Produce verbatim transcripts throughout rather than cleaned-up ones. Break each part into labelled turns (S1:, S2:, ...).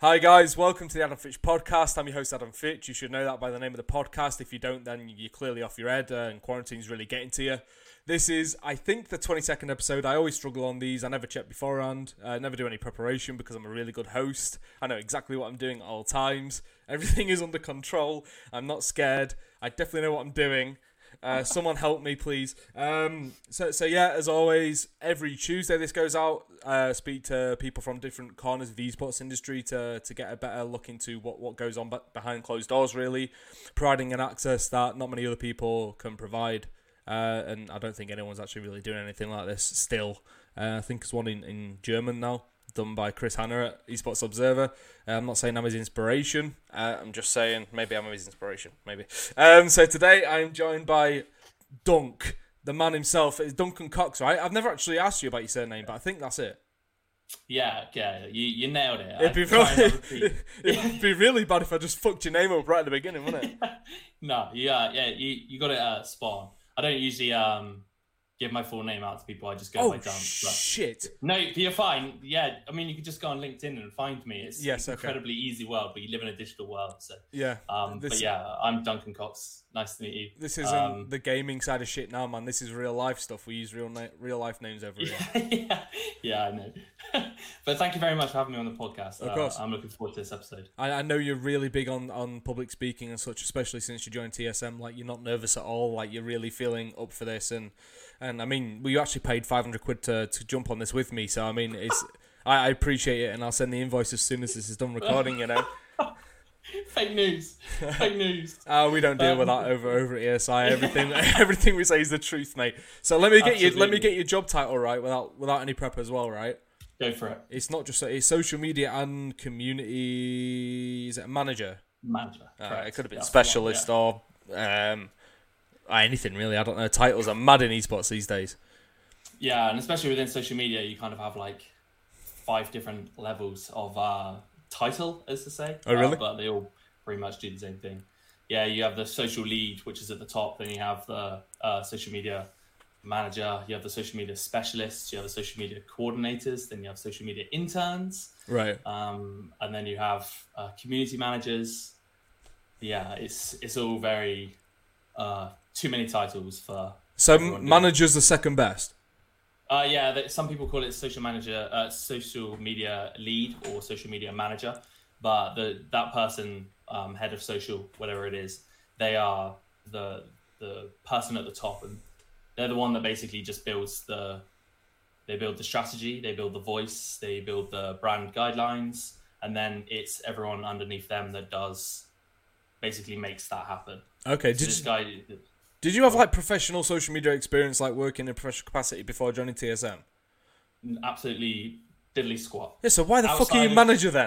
S1: Hi guys, welcome to the Adam Fitch podcast. I'm your host Adam Fitch. You should know that by the name of the podcast. If you don't, then you're clearly off your head uh, and quarantine's really getting to you. This is, I think, the twenty-second episode. I always struggle on these. I never check beforehand. I never do any preparation because I'm a really good host. I know exactly what I'm doing at all times. Everything is under control. I'm not scared. I definitely know what I'm doing. Uh, someone help me, please. Um, so, so yeah, as always, every Tuesday this goes out. Uh, speak to people from different corners of the esports industry to to get a better look into what, what goes on behind closed doors, really. Providing an access that not many other people can provide. Uh, and I don't think anyone's actually really doing anything like this still. Uh, I think there's one in, in German now, done by Chris Hanna at Esports Observer. Uh, I'm not saying I'm his inspiration. Uh, I'm just saying maybe I'm his inspiration. Maybe. Um, so today I'm joined by Dunk, the man himself. It's Duncan Cox, right? I've never actually asked you about your surname, but I think that's it.
S2: Yeah, yeah, you, you nailed it.
S1: It'd be, really, it'd be really bad if I just fucked your name up right at the beginning, wouldn't it?
S2: No, yeah, yeah, you, you got it uh, spot on. I don't usually um give my full name out to people. I just go
S1: oh,
S2: by Dunk.
S1: Shit.
S2: No, you're fine. Yeah, I mean, you could just go on LinkedIn and find me. It's
S1: yes,
S2: an
S1: okay.
S2: incredibly easy world, but you live in a digital world. So
S1: yeah.
S2: Um,
S1: this,
S2: but yeah, I'm Duncan Cox. Nice to meet you.
S1: This isn't
S2: um,
S1: the gaming side of shit now, man. This is real life stuff. We use real na- real life names over here.
S2: yeah, yeah, I know. But thank you very much for having me on the podcast.
S1: Of course.
S2: Uh, I'm looking forward to this episode.
S1: I, I know you're really big on, on public speaking and such, especially since you joined T S M. Like, you're not nervous at all. Like, you're really feeling up for this. And, and I mean, well, you actually paid five hundred quid to, to jump on this with me. So, I mean, it's I, I appreciate it. And I'll send the invoice as soon as this is done recording, you know.
S2: Fake news. Fake news.
S1: Oh, we don't deal um, with that over over at E S I. Everything everything we say is the truth, mate. So let me get Absolutely. you let me get your job title right without without any prep as well, right?
S2: Go for it.
S1: It's not just it's social media and community. Is it a manager?
S2: Manager.
S1: Uh, it could have been
S2: yeah,
S1: specialist
S2: yeah.
S1: or um, anything really. I don't know. Titles are mad in esports these days.
S2: Yeah, and especially within social media, you kind of have like five different levels of uh, title, as to say.
S1: Oh, really?
S2: Uh, but they all pretty much do the same thing. Yeah, you have the social lead, which is at the top. Then you have the uh, social media manager. You have the social media specialists. You have the social media coordinators. Then you have social media interns.
S1: Right.
S2: Um, and then you have uh, community managers. Yeah, it's it's all very uh, too many titles for.
S1: So manager's the second best.
S2: Uh, yeah, that, some people call it social manager, uh, social media lead or social media manager, but the that person, um, head of social, whatever it is, they are the the person at the top, and they're the one that basically just builds the, they build the strategy, they build the voice, they build the brand guidelines, and then it's everyone underneath them that does, basically makes that happen.
S1: Okay,
S2: so
S1: did
S2: this
S1: you...
S2: guy.
S1: Did you have like professional social media experience, like working in a professional capacity before joining T S M?
S2: Absolutely diddly squat.
S1: Yeah, so why the
S2: Outside
S1: fuck are you
S2: of...
S1: manager then?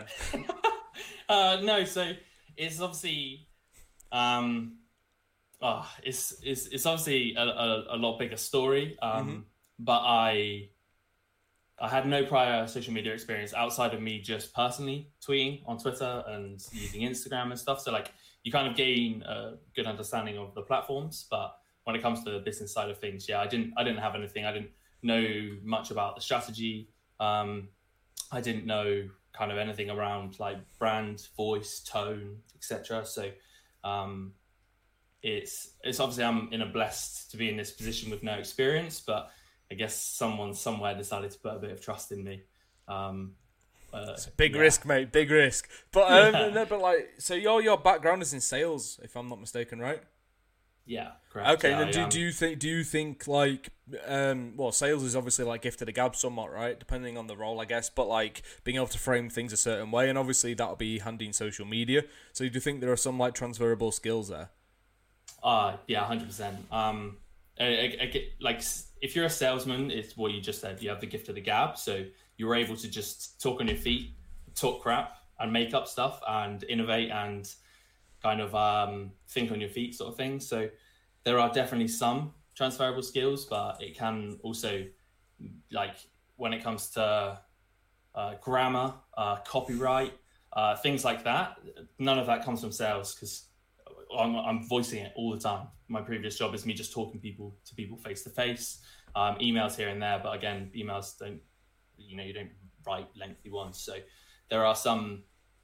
S2: uh, no, so it's obviously, um, oh, it's it's it's obviously a, a, a lot bigger story. Um, mm-hmm. But I I had no prior social media experience outside of me just personally tweeting on Twitter and using Instagram and stuff. So like. You kind of gain a good understanding of the platforms, but when it comes to the business side of things, yeah, I didn't, I didn't have anything. I didn't know much about the strategy. Um, I didn't know kind of anything around like brand, voice, tone, et cetera. So um, it's it's obviously I'm in a blessed to be in this position with no experience, but I guess someone somewhere decided to put a bit of trust in me. Um, Uh,
S1: it's a big
S2: yeah.
S1: risk, mate. Big risk. But um,
S2: yeah.
S1: no, but like, so your your background is in sales, if I'm not mistaken, right?
S2: Yeah, correct.
S1: Okay.
S2: Yeah,
S1: then do,
S2: um,
S1: do you think do you think like um well, sales is obviously like gift to the gab somewhat, right? Depending on the role, I guess. But like being able to frame things a certain way, and obviously that'll be handy in social media. So do you think there are some like transferable skills there?
S2: Uh yeah, one hundred percent. Um, I, I, I get, like if you're a salesman, it's what you just said. You have the gift of the gab, so you're able to just talk on your feet, talk crap, and make up stuff, and innovate, and kind of um, think on your feet, sort of thing. So there are definitely some transferable skills, but it can also, like when it comes to uh, grammar, uh, copyright, uh, things like that, none of that comes from sales because I'm, I'm voicing it all the time. My previous job is me just talking people to people face to face, um, emails here and there, but again, emails don't. You know, you don't write lengthy ones. So there are some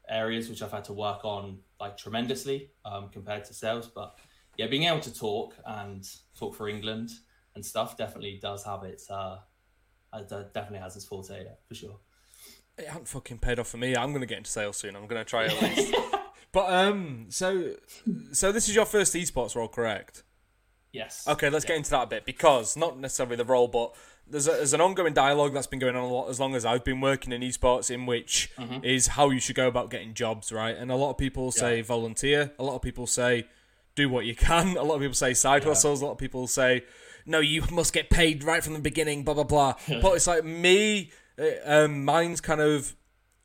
S2: areas which I've had to work on like tremendously um, compared to sales. But yeah, being able to talk and talk for England and stuff definitely does have its, uh, definitely has its forte, yeah, for sure.
S1: It hasn't fucking paid off for me. I'm going to get into sales soon. I'm going to try at least. But, um, so, so this is your first esports role, correct?
S2: Yes.
S1: Okay, let's
S2: yeah.
S1: get into that a bit, because not necessarily the role, but there's, a, there's an ongoing dialogue that's been going on a lot as long as I've been working in esports, in which mm-hmm. is how you should go about getting jobs, right? And a lot of people say yeah. volunteer. A lot of people say do what you can. A lot of people say side yeah. hustles. A lot of people say, no, you must get paid right from the beginning, blah, blah, blah. But it's like me, um, mine's kind of,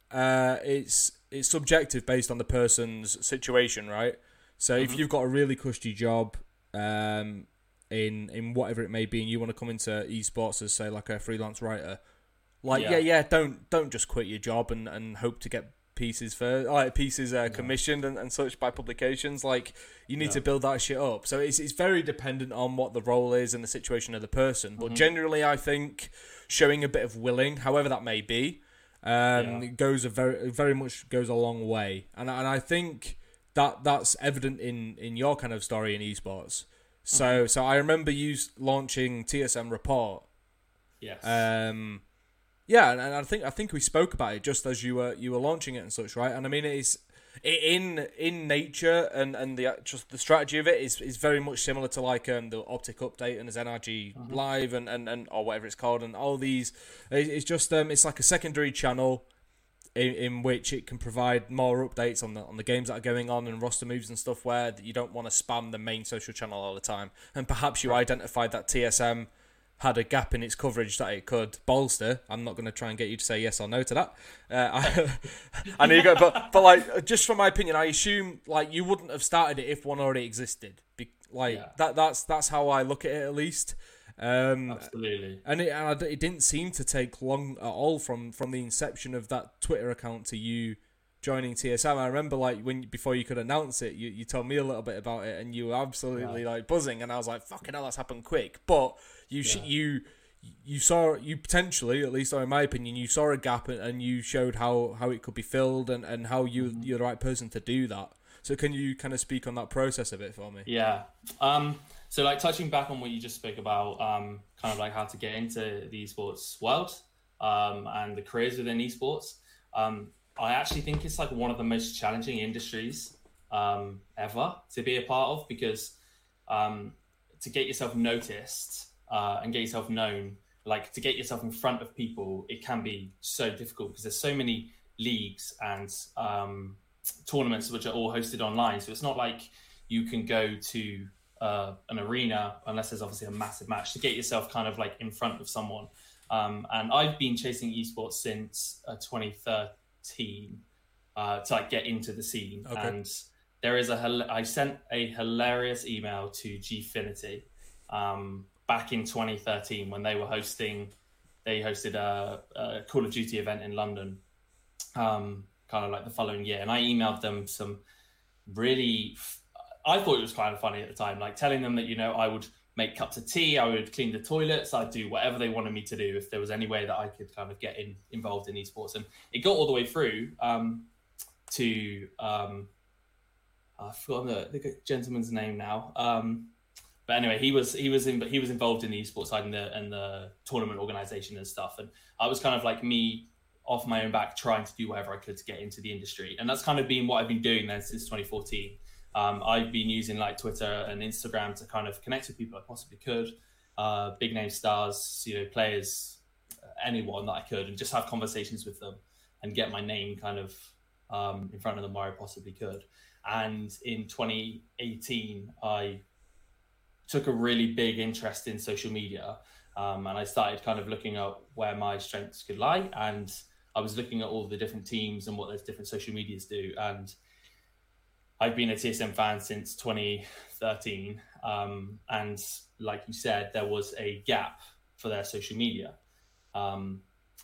S1: uh, it's it's subjective based on the person's situation, right? So mm-hmm. if you've got a really cushy job, um, in in whatever it may be, and you want to come into esports as, say, like a freelance writer, like yeah, yeah, yeah don't don't just quit your job and, and hope to get pieces for like pieces uh, commissioned and, and such by publications. Like, you need yeah. to build that shit up. So it's it's very dependent on what the role is and the situation of the person. But mm-hmm. generally, I think showing a bit of willing, however that may be, um, yeah. goes a very very much goes a long way. And and I think that that's evident in in your kind of story in esports. So mm-hmm. so I remember you launching T S M Report.
S2: Yes.
S1: Um. Yeah, and, and I think I think we spoke about it just as you were you were launching it and such, right? And I mean, it's in in nature, and, and the just the strategy of it is, is very much similar to like um the Optic Update and the N R G mm-hmm. Live and, and, and or whatever it's called, and all these. It's just um it's like a secondary channel in, in which it can provide more updates on the on the games that are going on and roster moves and stuff, where you don't want to spam the main social channel all the time. And perhaps you identified that T S M had a gap in its coverage that it could bolster. I'm not going to try and get you to say yes or no to that. Uh, I, I know you go, but but like, just from my opinion, I assume like you wouldn't have started it if one already existed. Be, like yeah. that that's that's how I look at it, at least. Um,
S2: Absolutely.
S1: And it and it didn't seem to take long at all from from the inception of that Twitter account to you joining T S M. I remember like when before you could announce it, you, you told me a little bit about it, and you were absolutely yeah. like buzzing, and I was like, fucking hell, that's happened quick. But you yeah. you you saw you potentially, at least in my opinion, you saw a gap, and you showed how, how it could be filled, and, and how you mm-hmm. you're the right person to do that. So can you kind of speak on that process a bit for me?
S2: Yeah. Um. So like touching back on what you just spoke about, um, kind of like how to get into the esports world, um, and the careers within esports. Um. I actually think it's like one of the most challenging industries um, ever to be a part of, because um, to get yourself noticed uh, and get yourself known, like to get yourself in front of people, it can be so difficult because there's so many leagues and um, tournaments which are all hosted online. So it's not like you can go to uh, an arena unless there's obviously a massive match to get yourself kind of like in front of someone. Um, and I've been chasing esports since uh, twenty thirteen uh, to like get into the scene. Okay. And there is a I sent a hilarious email to Gfinity um, back in twenty thirteen when they were hosting. They hosted a, a Call of Duty event in London, um, kind of like the following year, and I emailed them some really. I thought it was kind of funny at the time, like telling them that, you know, I would make cups of tea, I would clean the toilets, I'd do whatever they wanted me to do if there was any way that I could kind of get in, involved in esports. And it got all the way through um, to, um, I've forgotten the, the gentleman's name now. Um, but anyway, he was he was in, he was involved in the esports side and the, and the tournament organization and stuff. And I was kind of like me off my own back trying to do whatever I could to get into the industry. And that's kind of been what I've been doing then since twenty fourteen. Um, I've been using like Twitter and Instagram to kind of connect with people I possibly could, uh, big name stars, you know, players, anyone that I could, and just have conversations with them and get my name kind of um, in front of them where I possibly could. And in twenty eighteen, I took a really big interest in social media, um, and I started kind of looking at where my strengths could lie. And I was looking at all the different teams and what those different social medias do. And I've been a T S M fan since twenty thirteen. Um, and like you said, there was a gap for their social media. Um,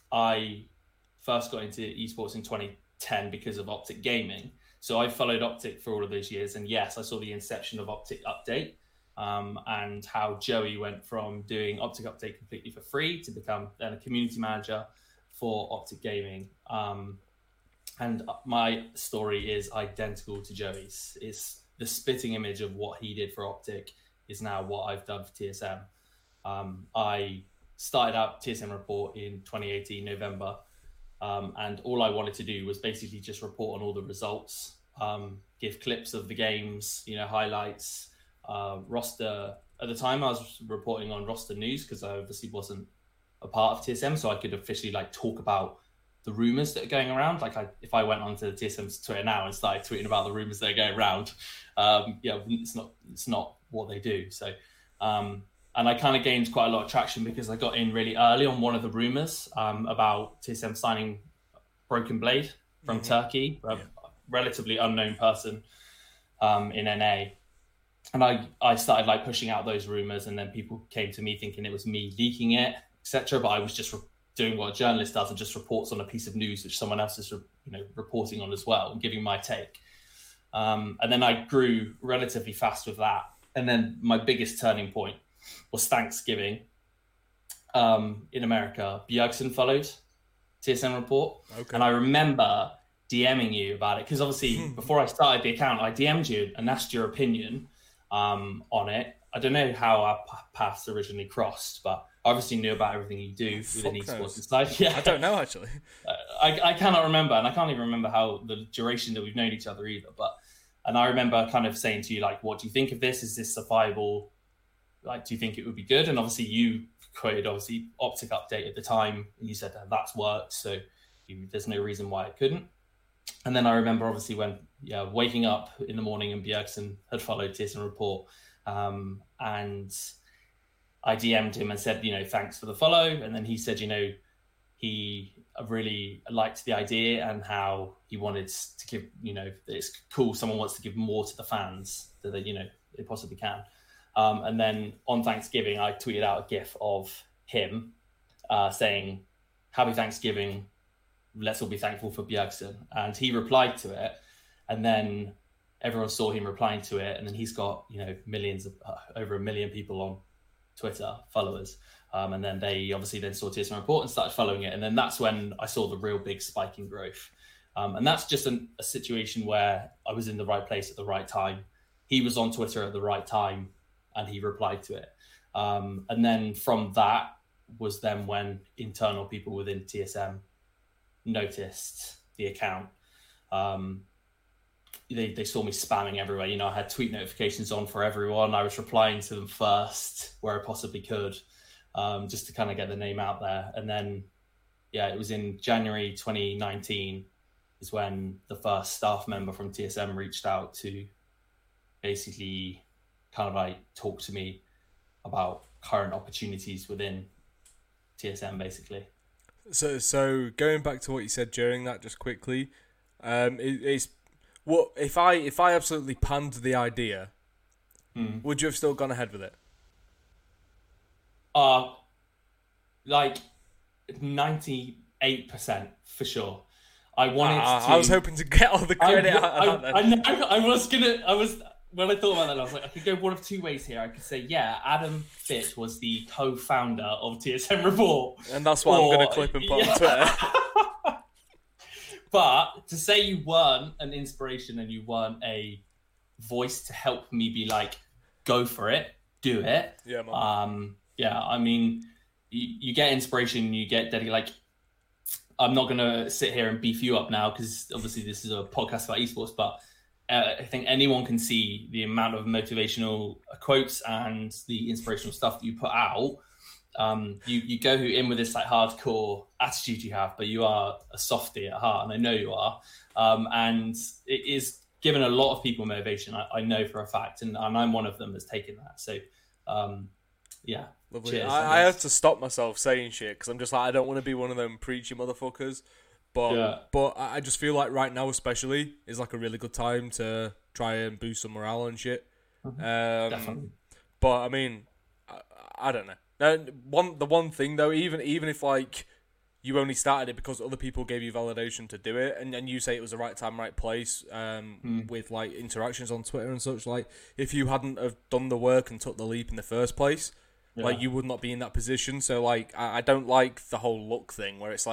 S2: I first got into esports in twenty ten because of Optic Gaming. So I followed Optic for all of those years. And yes, I saw the inception of Optic Update um, and how Joey went from doing Optic Update completely for free to become then a community manager for Optic Gaming. Um, and my story is identical to Joey's. It's the spitting image of what he did for Optic is now what I've done for T S M. Um, I started out T S M Report in twenty eighteen, November, um, and all I wanted to do was basically just report on all the results, um, give clips of the games, you know, highlights, uh, roster. At the time, I was reporting on roster news because I obviously wasn't a part of T S M, so I could officially like talk about the rumors that are going around. Like, I, if I went onto the T S M's Twitter now and started tweeting about the rumors that are going around, um, yeah, it's not it's not what they do. So, um, and I kind of gained quite a lot of traction because I got in really early on one of the rumors um, about T S M signing Broken Blade from mm-hmm. Turkey, a yeah. relatively unknown person um, in N A. And I, I started like pushing out those rumors, and then people came to me thinking it was me leaking it, et cetera. But I was just re- doing what a journalist does and just reports on a piece of news which someone else is, you know, reporting on as well and giving my take. Um, and then I grew relatively fast with that. And then my biggest turning point was Thanksgiving um, in America. Bjergsen followed T S M Report, okay. And I remember DMing you about it because obviously before I started the account, I D M'd you and asked your opinion um, on it. I don't know how our paths originally crossed, but I obviously knew about everything you do within esports inside. Yeah,
S1: I don't know actually.
S2: I, I cannot remember, and I can't even remember how the duration that we've known each other either. But and I remember kind of saying to you like, "What do you think of this? Is this a viable? Like, do you think it would be good?" And obviously, you quoted obviously Optic Update at the time, and you said that that's worked, so you, there's no reason why it couldn't. And then I remember obviously when yeah waking up in the morning and Bjergsen had followed T S M Report. Um, and I D M'd him and said, you know, thanks for the follow. And then he said, you know, he really liked the idea and how he wanted to give, you know, it's cool. Someone wants to give more to the fans that they, you know, they possibly can. Um, and then on Thanksgiving, I tweeted out a GIF of him uh, saying, "Happy Thanksgiving. Let's all be thankful for Bjergsen." And he replied to it. And then everyone saw him replying to it, and then he's got, you know, millions of uh, over a million people on Twitter, followers, um, and then they obviously then saw T S M Report and started following it, and then that's when I saw the real big spike in growth, um, and that's just an, a situation where I was in the right place at the right time. He was on Twitter at the right time, and he replied to it, um, and then from that was then when internal people within T S M noticed the account. Um, They, they saw me spamming everywhere. You know, I had tweet notifications on for everyone. I was replying to them first where I possibly could, um, just to kind of get the name out there. And then, yeah, it was in January twenty nineteen is when the first staff member from T S M reached out to basically kind of like talk to me about current opportunities within T S M, basically.
S1: So, so going back to what you said during that, just quickly, um, it, it's What if I if I absolutely panned the idea? Hmm. Would you have still gone ahead with it?
S2: Uh like ninety-eight percent for sure. I wanted uh, to.
S1: I was hoping to get all the credit
S2: I,
S1: out of that.
S2: I, I, know, I was gonna. I was when I thought about that. I was like, I could go one of two ways here. I could say, yeah, Adam Fitch was the co-founder of T S M Report,
S1: and that's what or, I'm gonna clip and put yeah. on Twitter.
S2: But to say you weren't an inspiration and you weren't a voice to help me be like, go for it, do it.
S1: Yeah, man.
S2: Um, yeah, I mean, you, you get inspiration, you get dedicated. Like, I'm not going to sit here and beef you up now because obviously this is a podcast about esports, but uh, I think anyone can see the amount of motivational quotes and the inspirational stuff that you put out. Um, you, you go in with this like hardcore attitude you have, but you are a softie at heart, and I know you are. Um, and it is given a lot of people motivation, I, I know for a fact, and, and I'm one of them that's taken that. So, um, yeah.
S1: Lovely. Cheers, I, I have to stop myself saying shit because I'm just like, I don't want to be one of them preachy motherfuckers. But yeah. but I just feel like right now especially is like a really good time to try and boost some morale and shit.
S2: Mm-hmm.
S1: Um,
S2: Definitely.
S1: But I mean, I, I don't know. And one the one thing though, even even if like you only started it because other people gave you validation to do it, and, and you say it was the right time, right place, um,
S2: mm.
S1: with like interactions on Twitter and such. Like if you hadn't have done the work and took the leap in the first place, yeah. like you would not be in that position. So like I, I don't like the whole luck thing where it's like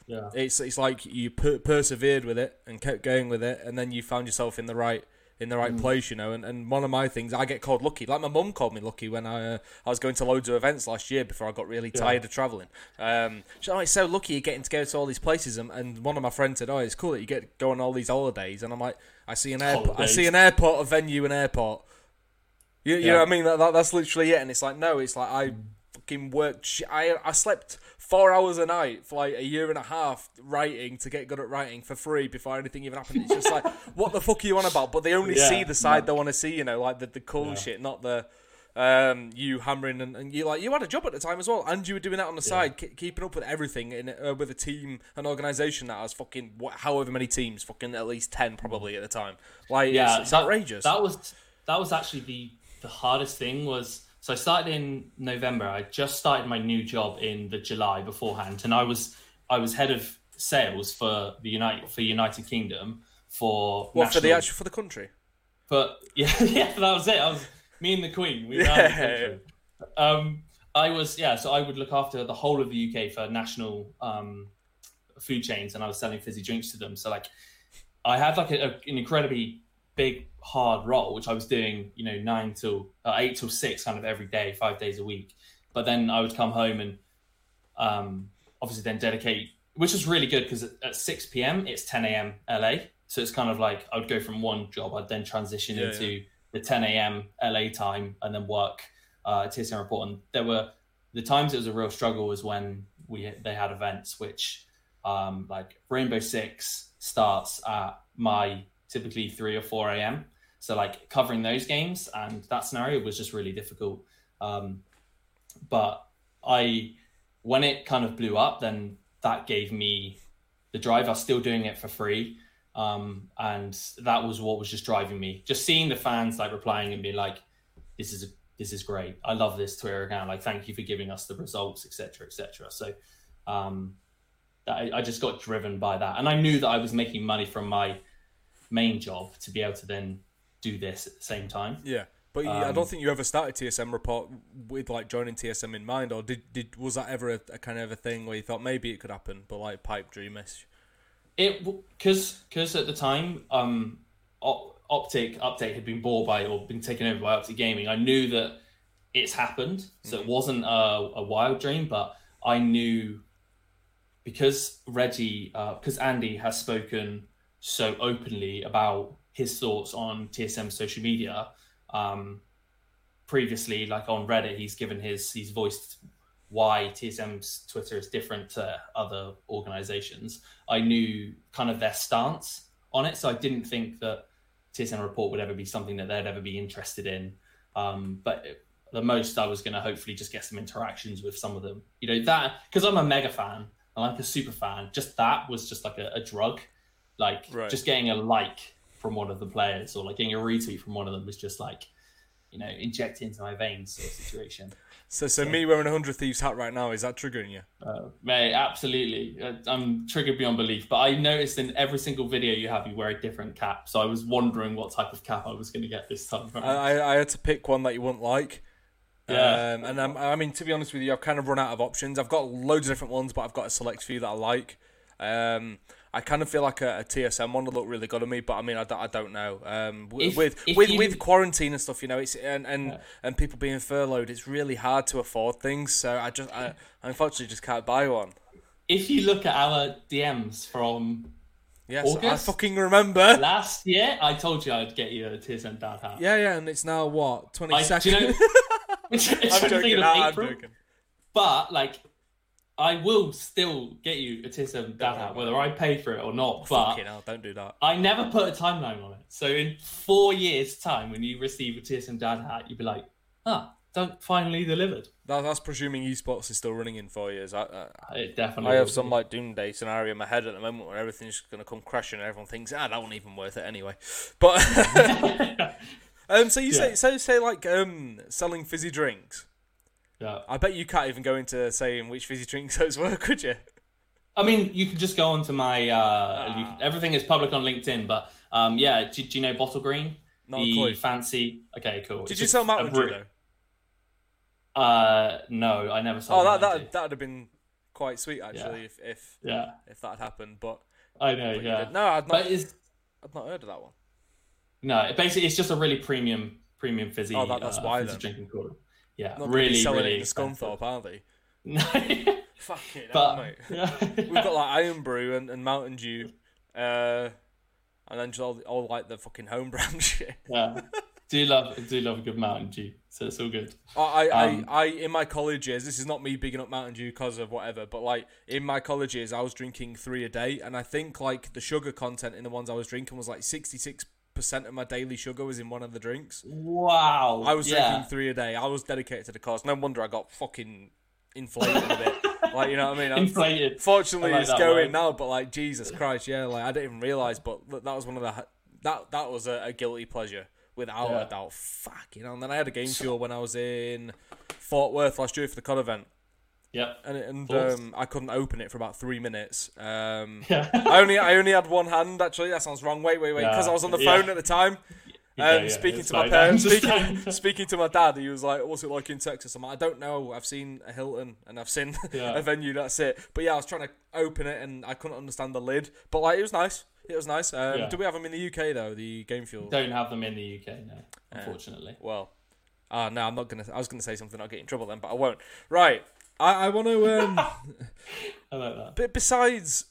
S2: Yeah.
S1: It's it's like you per- persevered with it and kept going with it, and then you found yourself in the right in the right mm. place, you know. And, and one of my things, I get called lucky. Like my mum called me lucky when I uh, I was going to loads of events last year before I got really
S2: yeah.
S1: tired of travelling. Um, she's like, oh, it's so lucky you're getting to go to all these places. And, and one of my friends said, oh, it's cool that you get to go on all these holidays. And I'm like, I see an airport, I see an airport, a venue, an airport. You, you yeah. know what I mean? That, that that's literally it. And it's like, no, it's like I fucking worked. Sh- I I slept four hours a night for like a year and a half writing to get good at writing for free before anything even happened. It's just like, what the fuck are you on about? But they only yeah, see the side no. they want to see, you know, like the, the cool yeah. shit, not the um, you hammering. And, and you like you had a job at the time as well, and you were doing that on the yeah. side, k- keeping up with everything in uh, with a team, an organisation that has fucking what, however many teams, fucking at least ten probably at the time. Like, yeah, it's, it's
S2: that,
S1: outrageous.
S2: That was that was actually the the hardest thing was. So I started in November. I just started my new job in the July beforehand, and I was I was head of sales for the United for United Kingdom for
S1: what
S2: national,
S1: for the actual for the country.
S2: But yeah, yeah, that was it. I was me and the Queen. We ran
S1: yeah.
S2: the country. Um, I was yeah. So I would look after the whole of the U K for national um, food chains, and I was selling fizzy drinks to them. So like, I had like a, a, an incredibly big hard role, which I was doing, you know, nine till uh, eight till six, kind of every day, five days a week. But then I would come home and um, obviously then dedicate, which was really good because at six p.m. it's ten a.m. L A, so it's kind of like I would go from one job, I'd then transition yeah, into yeah. the ten a.m. L A time and then work uh, T S M report. And there were the times it was a real struggle was when we they had events, which um, like Rainbow Six starts at my typically three or four a.m. So like covering those games and that scenario was just really difficult. Um, but I, when it kind of blew up, then that gave me the drive. I was still doing it for free. Um, and that was what was just driving me. Just seeing the fans like replying and being like, this is, a, this is great. I love this Twitter account. Like, thank you for giving us the results, et cetera, et cetera. So um, I, I just got driven by that. And I knew that I was making money from my main job to be able to then do this at the same time.
S1: Yeah, but um, I don't think you ever started T S M Report with like joining T S M in mind, or did did was that ever a, a kind of a thing where you thought maybe it could happen, but like pipe dreamish?
S2: It because because at the time, um, Optic Update had been bought by or been taken over by Optic Gaming. I knew that it's happened, so mm-hmm. it wasn't a, a wild dream, but I knew because Reggie, uh, because Andy has spoken so openly about his thoughts on T S M social media. Um, previously, like on Reddit, he's given his, he's voiced why T S M's Twitter is different to other organizations. I knew kind of their stance on it. So I didn't think that T S M Report would ever be something that they'd ever be interested in. Um, but it, the most I was going to hopefully just get some interactions with some of them, you know, that, because I'm a mega fan, I'm like a super fan, just that was just like a, a drug. Like right. just getting a like from one of the players or like getting a retweet from one of them was just like, you know, injected into my veins sort of situation.
S1: So, so, so me wearing a Hundred Thieves hat right now, is that triggering you?
S2: Uh, mate, absolutely. I'm triggered beyond belief. But I noticed in every single video you have, you wear a different cap. So I was wondering what type of cap I was going to get this time.
S1: I, I had to pick one that you wouldn't like.
S2: Yeah.
S1: Um, and I'm, I mean, to be honest with you, I've kind of run out of options. I've got loads of different ones, but I've got a select few that I like. Um, I kind of feel like a, a T S M one would look really good on me, but I mean, I, I don't know. Um, if, with if with you... with quarantine and stuff, you know, it's and and, yeah. and people being furloughed, it's really hard to afford things. So I just, I, I unfortunately just can't buy one.
S2: If you look at our D Ms from
S1: yes,
S2: August,
S1: I fucking remember
S2: last year, I told you I'd get you a T S M dad hat.
S1: Yeah, yeah, and it's now what twenty second.
S2: You know, it's, it's
S1: I'm joking. No, I'm joking.
S2: But like. I will still get you a T S M dad hat, whether I pay for it or not.
S1: Oh,
S2: but
S1: fucking hell, don't do that.
S2: I never put a timeline on it. So in four years' time, when you receive a T S M dad hat, you'll be like, ah, don't finally delivered.
S1: That, that's presuming esports is still running in four years. I, I,
S2: it definitely
S1: I have
S2: will
S1: some
S2: be.
S1: like doomsday scenario in my head at the moment where everything's going to come crashing and everyone thinks, ah, that wasn't even worth it anyway. But um, so you yeah. say, so say like um, selling fizzy drinks.
S2: Yeah.
S1: I bet you can't even go into saying which fizzy drinks those were, could you?
S2: I mean, you can just go onto my... Uh, ah. you can, everything is public on LinkedIn, but um, yeah, do, do you know Bottle Green?
S1: Not
S2: the
S1: a clue.
S2: fancy... Okay, cool.
S1: Did
S2: it's
S1: you sell Mountain Dew, though?
S2: Uh, no, I never sold
S1: Oh, that
S2: Mountain
S1: that
S2: Dew.
S1: that would have been quite sweet actually
S2: Yeah.
S1: if if
S2: Yeah.
S1: if that had happened. But
S2: I know.
S1: but you
S2: Yeah.
S1: did. No, I'd not.
S2: But it's
S1: I'd not heard of that one.
S2: no. It basically, it's just a really premium premium fizzy.
S1: Oh, that- that's
S2: uh,
S1: why
S2: fizzy
S1: then.
S2: drinking cooler. Yeah.
S1: Not gonna
S2: really,
S1: be selling
S2: really
S1: it in
S2: expensive.
S1: Scunthorpe, are they?
S2: No.
S1: Fucking hell,
S2: But
S1: mate.
S2: yeah.
S1: We've got like Iron Brew and, and Mountain Dew, uh, and then just all, all like the fucking home brand shit.
S2: yeah. Do love do love a good Mountain Dew, so it's all good.
S1: I, I,
S2: Um,
S1: I, I, in my college years, this is not me bigging up Mountain Dew because of whatever, but like in my college years, I was drinking three a day, and I think like the sugar content in the ones I was drinking was like sixty-six percent of my daily sugar was in one of the drinks.
S2: Wow.
S1: I was
S2: yeah.
S1: drinking three a day. I was dedicated to the cause. No wonder I got fucking inflated a bit. Like, you know what I mean? I'm,
S2: Inflated.
S1: Fortunately,
S2: I like
S1: it's
S2: that
S1: going
S2: word.
S1: now, but like Jesus Christ, yeah, like I didn't even realize, but that was one of the that that was a, a guilty pleasure without
S2: Yeah.
S1: a doubt. Fuck, you know. And then I had a game fuel when I was in Fort Worth last year for the C O D event,
S2: Yep.
S1: and and
S2: Thoughts?
S1: um, I couldn't open it for about three minutes. Um,
S2: Yeah.
S1: I only I only had one hand actually. That sounds wrong. Wait, wait, wait, because
S2: Yeah.
S1: I was on the
S2: Yeah.
S1: phone at the time.
S2: Yeah,
S1: Um,
S2: yeah,
S1: speaking
S2: it's
S1: to my
S2: fine.
S1: parents,
S2: I
S1: speaking,
S2: understand.
S1: speaking to my dad, he was like, "What's it like in Texas?" I'm like, "I don't know. I've seen a Hilton and I've seen
S2: Yeah.
S1: a venue. That's it." But yeah, I was trying to open it and I couldn't understand the lid. But like, it was nice. It was nice. Um,
S2: Yeah.
S1: Do we have them in the U K though? The Game Fuel.
S2: Don't have them in the U K, no, unfortunately.
S1: Well, ah, no, I'm not gonna. I was gonna say something. I'll get in trouble then, but I won't. Right. I, I want to. Um,
S2: I like that.
S1: but besides,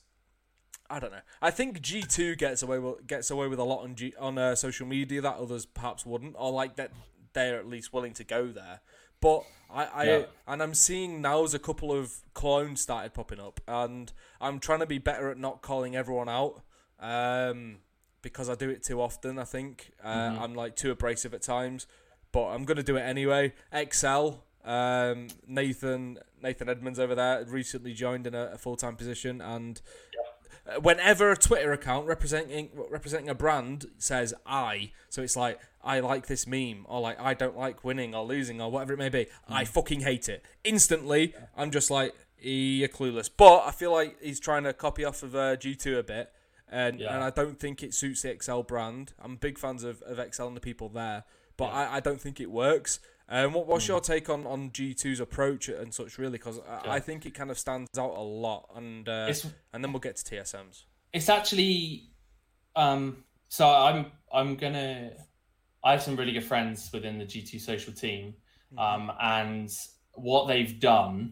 S1: I don't know. I think G two gets away with gets away with a lot on G, on uh, social media that others perhaps wouldn't, or like that they're at least willing to go there. But I, I
S2: Yeah.
S1: and I'm seeing now as a couple of clones started popping up, and I'm trying to be better at not calling everyone out, um, because I do it too often. I think uh,
S2: Mm-hmm.
S1: I'm like too abrasive at times, but I'm gonna do it anyway. X L. Um, Nathan Nathan Edmonds over there recently joined in a, a full time position, and uh, whenever a Twitter account representing representing a brand says "I," so it's like I like this meme, or like I don't like winning or losing or whatever it may be. I fucking hate it instantly. I'm just like you're clueless. But I feel like he's trying to copy off of uh, G two a bit, and
S2: Yeah.
S1: and I don't think it suits the X L brand. I'm big fans of, of X L and the people there, but I, I don't think it works. Um, what, what's your take on, on G two's approach and such, really? Because I,
S2: Yeah.
S1: I think it kind of stands out a lot, and uh,
S2: It's
S1: and then we'll get to T S Ms.
S2: it's actually um so I'm I'm gonna I have some really good friends within the G two social team, um and what they've done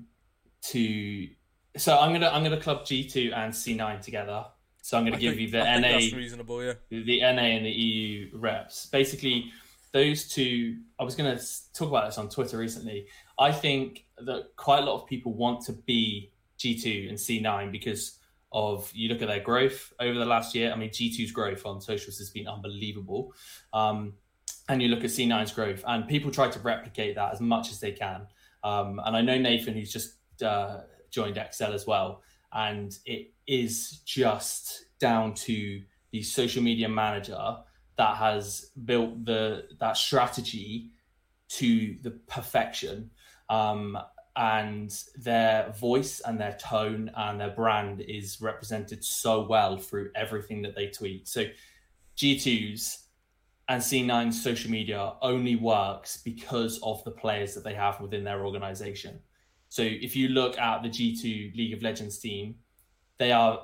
S2: to so I'm gonna I'm gonna club G two and C nine together. So I'm gonna
S1: I
S2: give
S1: think,
S2: you the
S1: I think
S2: N A
S1: that's reasonable, yeah.
S2: the N A and the E U reps. Basically, those two, I was going to talk about this on Twitter recently. I think that quite a lot of people want to be G two and C nine because of, you look at their growth over the last year. I mean, G two's growth on socials has been unbelievable. Um, and you look at C nine's growth, and people try to replicate that as much as they can. Um, and I know Nathan, who's just uh, joined X L as well. And it is just down to the social media manager that has built the that strategy to the perfection, um, and their voice and their tone and their brand is represented so well through everything that they tweet. So G two's and C nine's social media only works because of the players that they have within their organization. So if you look at the G two League of Legends team, they are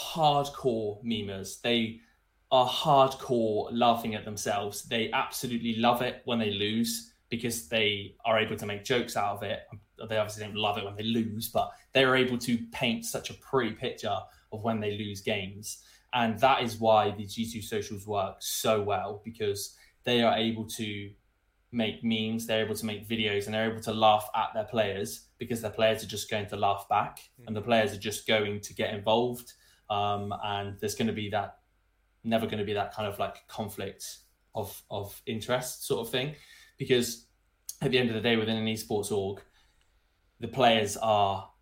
S2: hardcore memers. They are hardcore laughing at themselves. They absolutely love it when they lose because they are able to make jokes out of it. They obviously don't love it when they lose, but they're able to paint such a pretty picture of when they lose games. And that is why the G two socials work so well, because they are able to make memes, they're able to make videos, and they're able to laugh at their players because their players are just going to laugh back, mm-hmm. and the players are just going to get involved. Um, and there's going to be that, never going to be that kind of like conflict of of interest sort of thing, because at the end of the day, within an esports org, the players are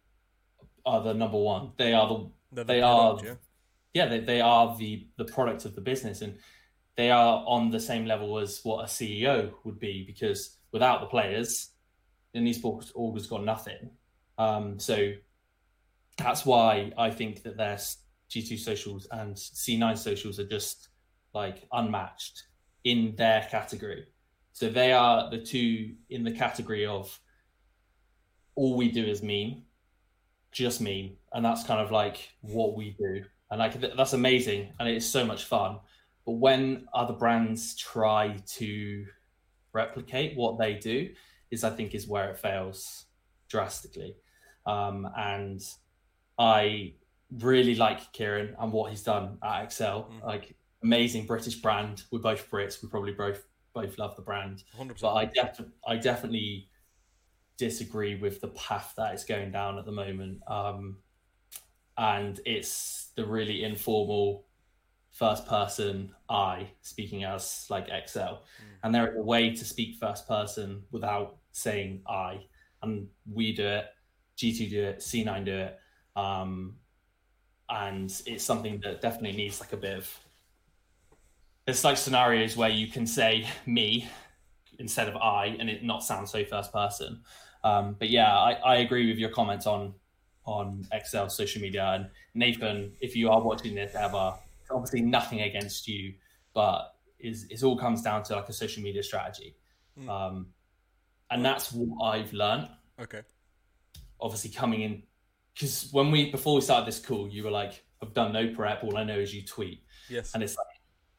S2: are the number one. They are the
S1: They're
S2: they
S1: the
S2: are
S1: product, yeah.
S2: yeah they, they are the the product of the business, and they are on the same level as what a C E O would be, because without the players, an esports org has got nothing. Um, so that's why I think that their G two socials and C nine socials are just like unmatched in their category. So they are the two in the category of all we do is meme, just meme, and that's kind of like what we do, and like that's amazing, and it is so much fun. But when other brands try to replicate what they do, is I think is where it fails drastically. Um, and I really like Kieran and what he's done at Excel. Mm. Like amazing British brand. We're both Brits. We probably both both love the brand.
S1: one hundred percent.
S2: But I definitely I definitely disagree with the path that it's going down at the moment. Um, and it's the really informal first person I speaking as like Excel. Mm. And there is a way to speak first person without saying I. And we do it, G two do it, C nine do it. Um, and it's something that definitely needs like a bit of, there's like scenarios where you can say me instead of I and it not sound so first person. Um, but yeah, I, I agree with your comments on, on Excel social media. And Nathan, if you are watching this ever, obviously nothing against you, but is it all comes down to like a social media strategy. Mm. Um, and that's what I've learned.
S1: Okay.
S2: Obviously coming in, because when we, before we started this call, you were like, I've done no prep, all I know is you tweet.
S1: Yes.
S2: And it's like,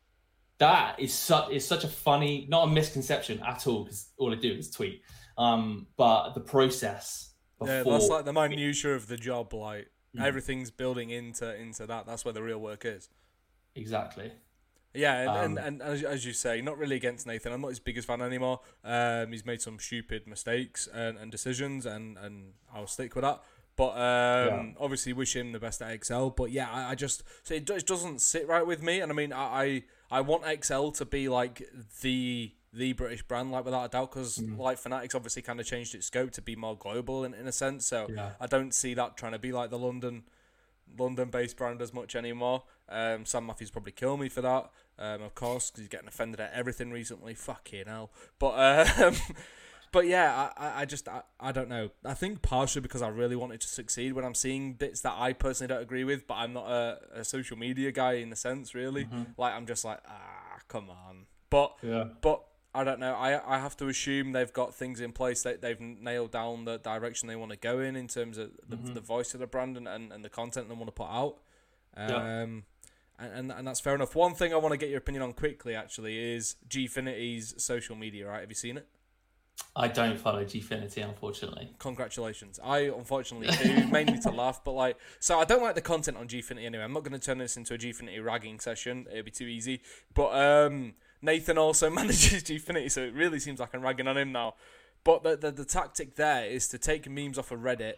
S2: that is such, is such a funny, not a misconception at all, because all I do is tweet. Um, but the process before...
S1: Yeah, that's like the minutiae of the job, like mm. everything's building into into that. That's where the real work is.
S2: Exactly.
S1: Yeah, and, um, and, and as, as you say, not really against Nathan. I'm not his biggest fan anymore. Um, he's made some stupid mistakes and, and decisions, and, and I'll stick with that. But um, yeah. obviously, wish him the best at Excel. But yeah, I, I just so it, it doesn't sit right with me. And I mean, I I, I want Excel to be like the the British brand, like without a doubt, because mm. like Fanatics obviously kind of changed its scope to be more global in, in a sense. So yeah. I don't see that trying to be like the London. London-based brand as much anymore. Um, Sam Matthews probably kill me for that, um, of course, because he's getting offended at everything recently. Fucking hell. But um, but yeah, I, I just I, I don't know. I think partially because I really wanted to succeed when I'm seeing bits that I personally don't agree with, but I'm not a, a social media guy in a sense, really. Mm-hmm. Like I'm just like ah, come on. But
S2: yeah.
S1: but. I don't know. I I have to assume they've got things in place that they've nailed down the direction they want to go in in terms of the, mm-hmm. the voice of the brand and, and, and the content they want to put out. Um, yeah. and, and and that's fair enough. One thing I want to get your opinion on quickly actually is Gfinity's social media. Right? Have you seen it?
S2: I don't follow Gfinity, unfortunately.
S1: Congratulations. I unfortunately do, mainly to laugh, but like, so I don't like the content on Gfinity anyway. I'm not going to turn this into a Gfinity ragging session. It'd be too easy. But um. Nathan also manages Gfinity, so it really seems like I'm ragging on him now. But the, the the tactic there is to take memes off of Reddit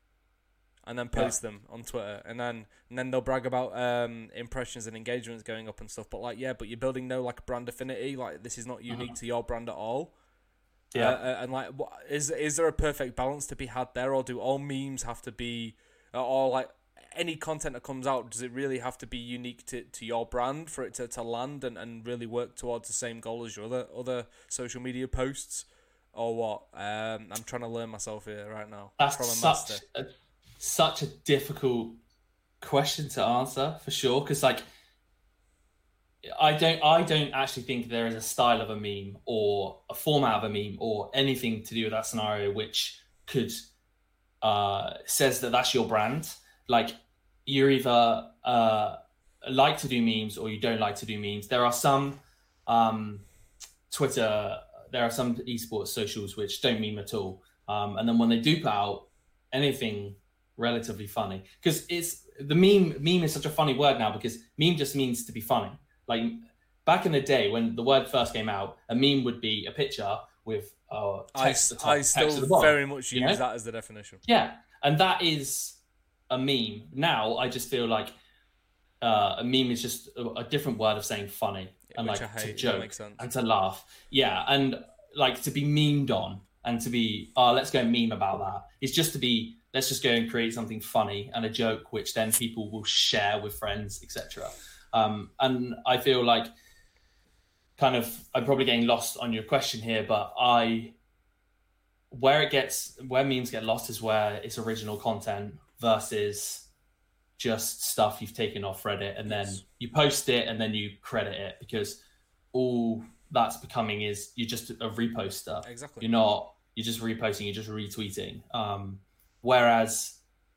S1: and then post yeah. them on Twitter, and then and then they'll brag about um, impressions and engagements going up and stuff. But like, yeah, but you're building no like brand affinity. Like this is not unique uh-huh. to your brand at all.
S2: Yeah,
S1: uh, and like, what, is is there a perfect balance to be had there, or do all memes have to be, or like? Any content that comes out, does it really have to be unique to, to your brand for it to, to land and, and really work towards the same goal as your other other social media posts, or what? Um, I'm trying to learn myself here right now.
S2: That's from a such a, such a difficult question to answer for sure, because like I don't I don't actually think there is a style of a meme or a format of a meme or anything to do with that scenario which could uh, says that that's your brand. Like you're either uh, like to do memes or you don't like to do memes. There are some um, Twitter, there are some esports socials which don't meme at all. Um, and then when they do put out anything relatively funny, because it's the meme, meme is such a funny word now because meme just means to be funny. Like back in the day when the word first came out, a meme would be a picture with uh, text
S1: I,
S2: at the top,
S1: I
S2: text
S1: still
S2: at the bottom,
S1: very much use you know? that as the definition.
S2: Yeah. And that is a meme. Now I just feel like uh, a meme is just a, a different word of saying funny yeah, and like to joke and to laugh. Yeah, and like to be memed on and to be oh let's go and meme about that. It's just to be let's just go and create something funny and a joke which then people will share with friends, et cetera. Um, and I feel like kind of I'm probably getting lost on your question here, but I where it gets where memes get lost is where it's original content versus just stuff you've taken off Reddit and then yes. you post it and then you credit it, because all that's becoming is you're just a reposter.
S1: Exactly.
S2: You're not, you're just reposting, you're just retweeting. Um, whereas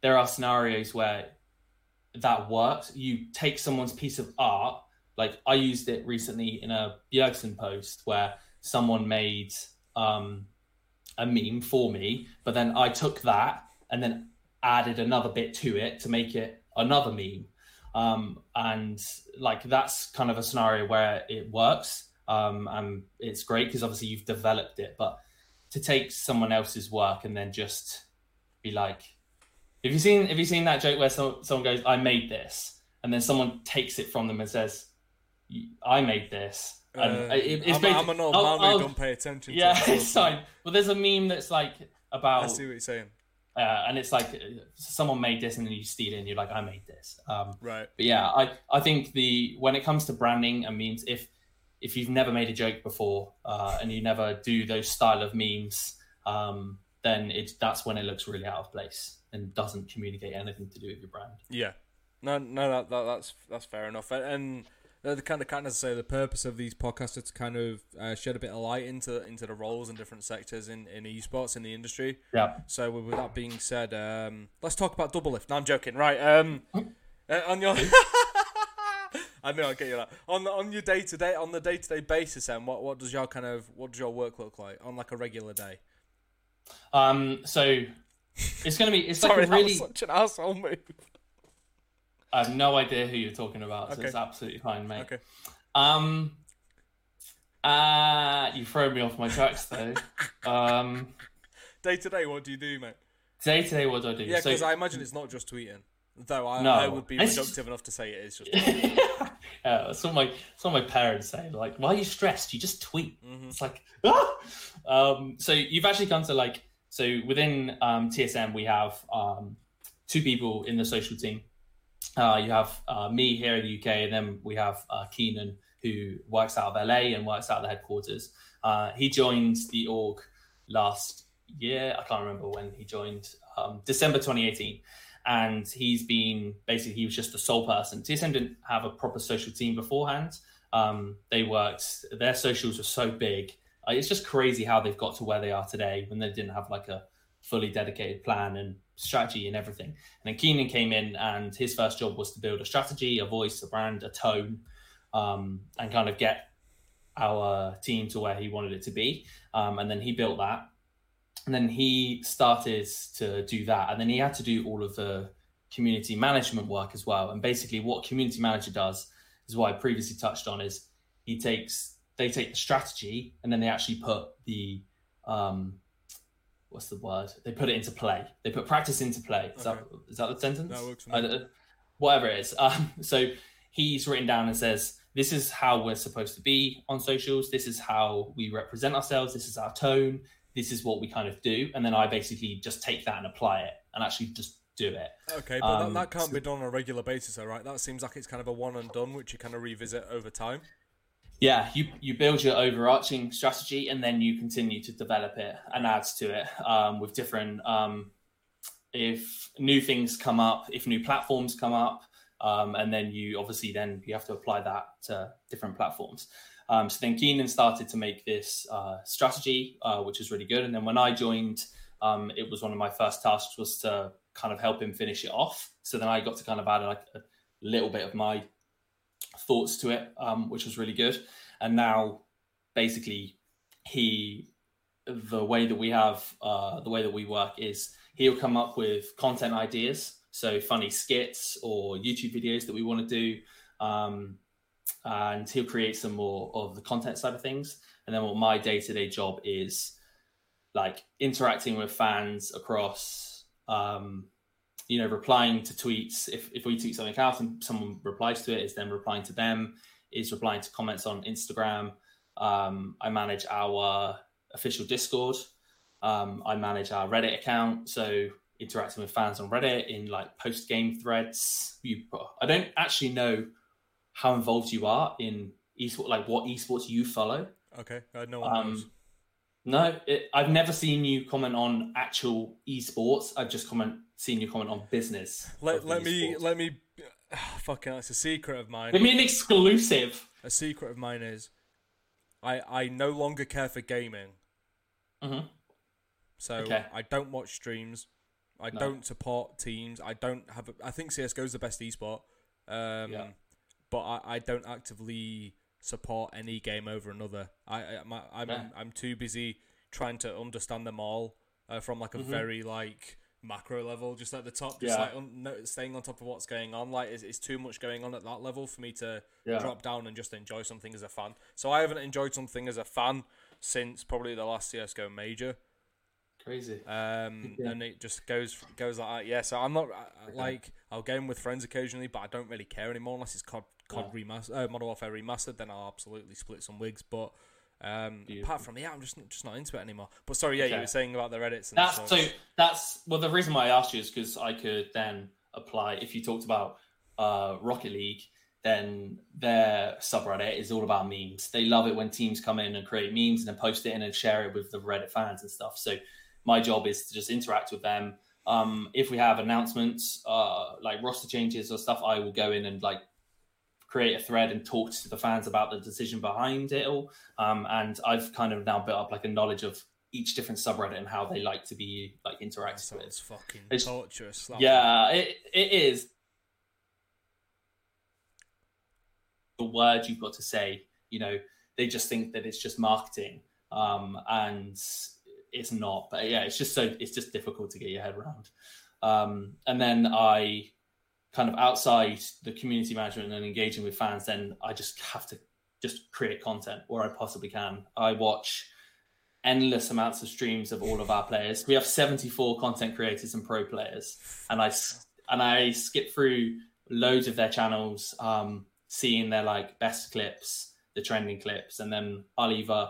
S2: there are scenarios where that works. You take someone's piece of art, like I used it recently in a Bjergsen post where someone made um, a meme for me, but then I took that and then added another bit to it to make it another meme. Um, and like, that's kind of a scenario where it works. Um, and it's great because obviously you've developed it, but to take someone else's work and then just be like, have you seen, have you seen that joke where some, someone goes, I made this, and then someone takes it from them and says, I made this. And
S1: uh,
S2: it, it's
S1: I'm, I'm an old man who don't pay attention to
S2: yeah,
S1: it.
S2: it's fine. But there's a meme that's like about,
S1: I see what you're saying.
S2: Uh, and it's like someone made this and then you steal it and you're like, I made this. Um,
S1: right.
S2: But yeah, I, I think the when it comes to branding and memes, if if you've never made a joke before uh, and you never do those style of memes, um, then it's that's when it looks really out of place and doesn't communicate anything to do with your brand.
S1: Yeah. No, no, that, that that's that's fair enough. And the kind of kind of say the purpose of these podcasts is to kind of uh, shed a bit of light into into the roles in different sectors in, in esports in the industry.
S2: Yeah.
S1: So with that being said, um, let's talk about Doublelift. No, I'm joking. Right. Um, uh, on your, I know I get you that on on your day to day on the day to day basis. Then what what does your kind of what does your work look like on like a regular day?
S2: Um. So it's gonna be it's
S1: Sorry,
S2: like a really
S1: that was such an asshole move.
S2: I have no idea who you're talking about, so
S1: okay.
S2: it's absolutely fine, mate.
S1: Okay.
S2: Um, uh, you throw me off my tracks, though. um,
S1: day to day, what do you do, mate?
S2: Day to day, what do I do?
S1: Yeah, because
S2: so,
S1: I imagine it's not just tweeting. Though I,
S2: no,
S1: I would be
S2: it's
S1: reductive
S2: just...
S1: enough to say it is just.
S2: yeah, that's what my that's what my parents say. Like, why are you stressed? You just tweet.
S1: Mm-hmm.
S2: It's like, ah! Um, so you've actually come to like, so within um, T S M we have um, two people in the social team. Uh, you have uh, me here in the U K, and then we have uh, Keenan, who works out of L A and works out of the headquarters. Uh, he joined the org last year. I can't remember when he joined, um, December twenty eighteen. And he's been, basically, he was just the sole person. T S M didn't have a proper social team beforehand. Um, they worked, their socials were so big. Uh, it's just crazy how they've got to where they are today when they didn't have like a fully dedicated plan and strategy and everything. And then Keenan came in, and his first job was to build a strategy, a voice, a brand, a tone, um, and kind of get our team to where he wanted it to be. Um, and then he built that. And then he started to do that. And then he had to do all of the community management work as well. And basically what community manager does is what I previously touched on, is he takes, they take the strategy and then they actually put the, um, what's the word? They put it into play. They put practice into play. Is, okay. that, is that the sentence?
S1: That works for me.
S2: Uh, whatever it is. Um, so he's written down and says, this is how we're supposed to be on socials. This is how we represent ourselves. This is our tone. This is what we kind of do. And then I basically just take that and apply it and actually just do it.
S1: Okay, but
S2: um,
S1: that, that can't
S2: so,
S1: be done on a regular basis, though, right? That seems like it's kind of a one and done, which you kind of revisit over time.
S2: Yeah, you, you build your overarching strategy and then you continue to develop it and add to it um, with different, um, if new things come up, if new platforms come up, um, and then you obviously then you have to apply that to different platforms. Um, so then Keenan started to make this uh, strategy, uh, which is really good. And then when I joined, um, it was one of my first tasks was to kind of help him finish it off. So then I got to kind of add like a little bit of my thoughts to it, um, which was really good. And now basically he, the way that we have, uh, the way that we work is he'll come up with content ideas. So funny skits or YouTube videos that we want to do. Um, and he'll create some more of the content side of things. And then what my day-to-day job is like interacting with fans across, um, you know, replying to tweets. If, if we tweet something out and someone replies to it, is then replying to them, is replying to comments on Instagram. Um, I manage our official Discord. Um, I manage our Reddit account. So interacting with fans on Reddit in like post-game threads. You, I don't actually know how involved you are in esports, like what esports you follow.
S1: Okay, I know one um, knows.
S2: No, it, I've never seen you comment on actual esports. I've just comment seen you comment on business.
S1: Let let me let me. Uh, fucking, that's a secret of mine.
S2: Give me an exclusive.
S1: A secret of mine is, I I no longer care for gaming.
S2: Mm-hmm.
S1: So
S2: okay.
S1: I don't watch streams. I
S2: No.
S1: don't support teams. I don't have. A, I think C S G O is the best esport, um,
S2: Yeah.
S1: but I, I don't actively support any game over another. I, I my, I'm
S2: Yeah.
S1: I'm too busy trying to understand them all uh, from like a
S2: Mhm.
S1: very like macro level, just at the top, just
S2: Yeah.
S1: like un- no, staying on top of what's going on. Like it's, it's too much going on at that level for me to
S2: Yeah.
S1: drop down and just enjoy something as a fan. So I haven't enjoyed something as a fan since probably the last C S G O major.
S2: Crazy.
S1: Um,
S2: Yeah.
S1: and it just goes goes like that. Yeah, so I'm not I-
S2: Okay.
S1: like I'll game with friends occasionally, but I don't really care anymore unless it's C O D, C O D remastered, uh, Modern Warfare remastered. Then I'll absolutely split some wigs. But um,
S2: Beautiful.
S1: apart from yeah, I'm just just not into it anymore. But sorry, yeah, you
S2: Okay.
S1: were saying about the Reddits. And
S2: That's
S1: such.
S2: so. That's well. The reason why I asked you is because I could then apply. If you talked about uh, Rocket League, then their subreddit is all about memes. They love it when teams come in and create memes and then post it in and share it with the Reddit fans and stuff. So my job is to just interact with them. Um, if we have announcements, uh, like roster changes or stuff, I will go in and like create a thread and talk to the fans about the decision behind it all. Um, and I've kind of now built up like a knowledge of each different subreddit and how they like to be like
S1: That
S2: interacted with.
S1: sounds fucking
S2: It's-
S1: torturous. That
S2: Yeah, it, it is. The word you've got to say, you know, they just think that it's just marketing, um, and it's not. But yeah, it's just so it's just difficult to get your head around. Um, and then I kind of outside the community management and engaging with fans, then I just have to just create content where I possibly can. I watch endless amounts of streams of all of our players. We have seventy-four content creators and pro players, and I s- and I skip through loads of their channels, um, seeing their like best clips, the trending clips, and then I'll either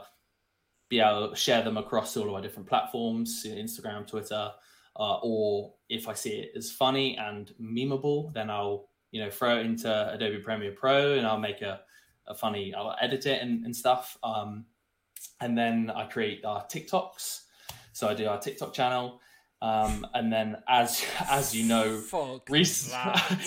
S2: be able to share them across all of our different platforms, Instagram, Twitter, uh, or if I see it as funny and memeable, then I'll you know throw it into Adobe Premiere Pro and I'll make a, a funny, I'll edit it and, and stuff. Um, and then I create our TikToks. So I do our TikTok channel. Um, and then as as you know,
S1: fuck
S2: Reese,
S1: that.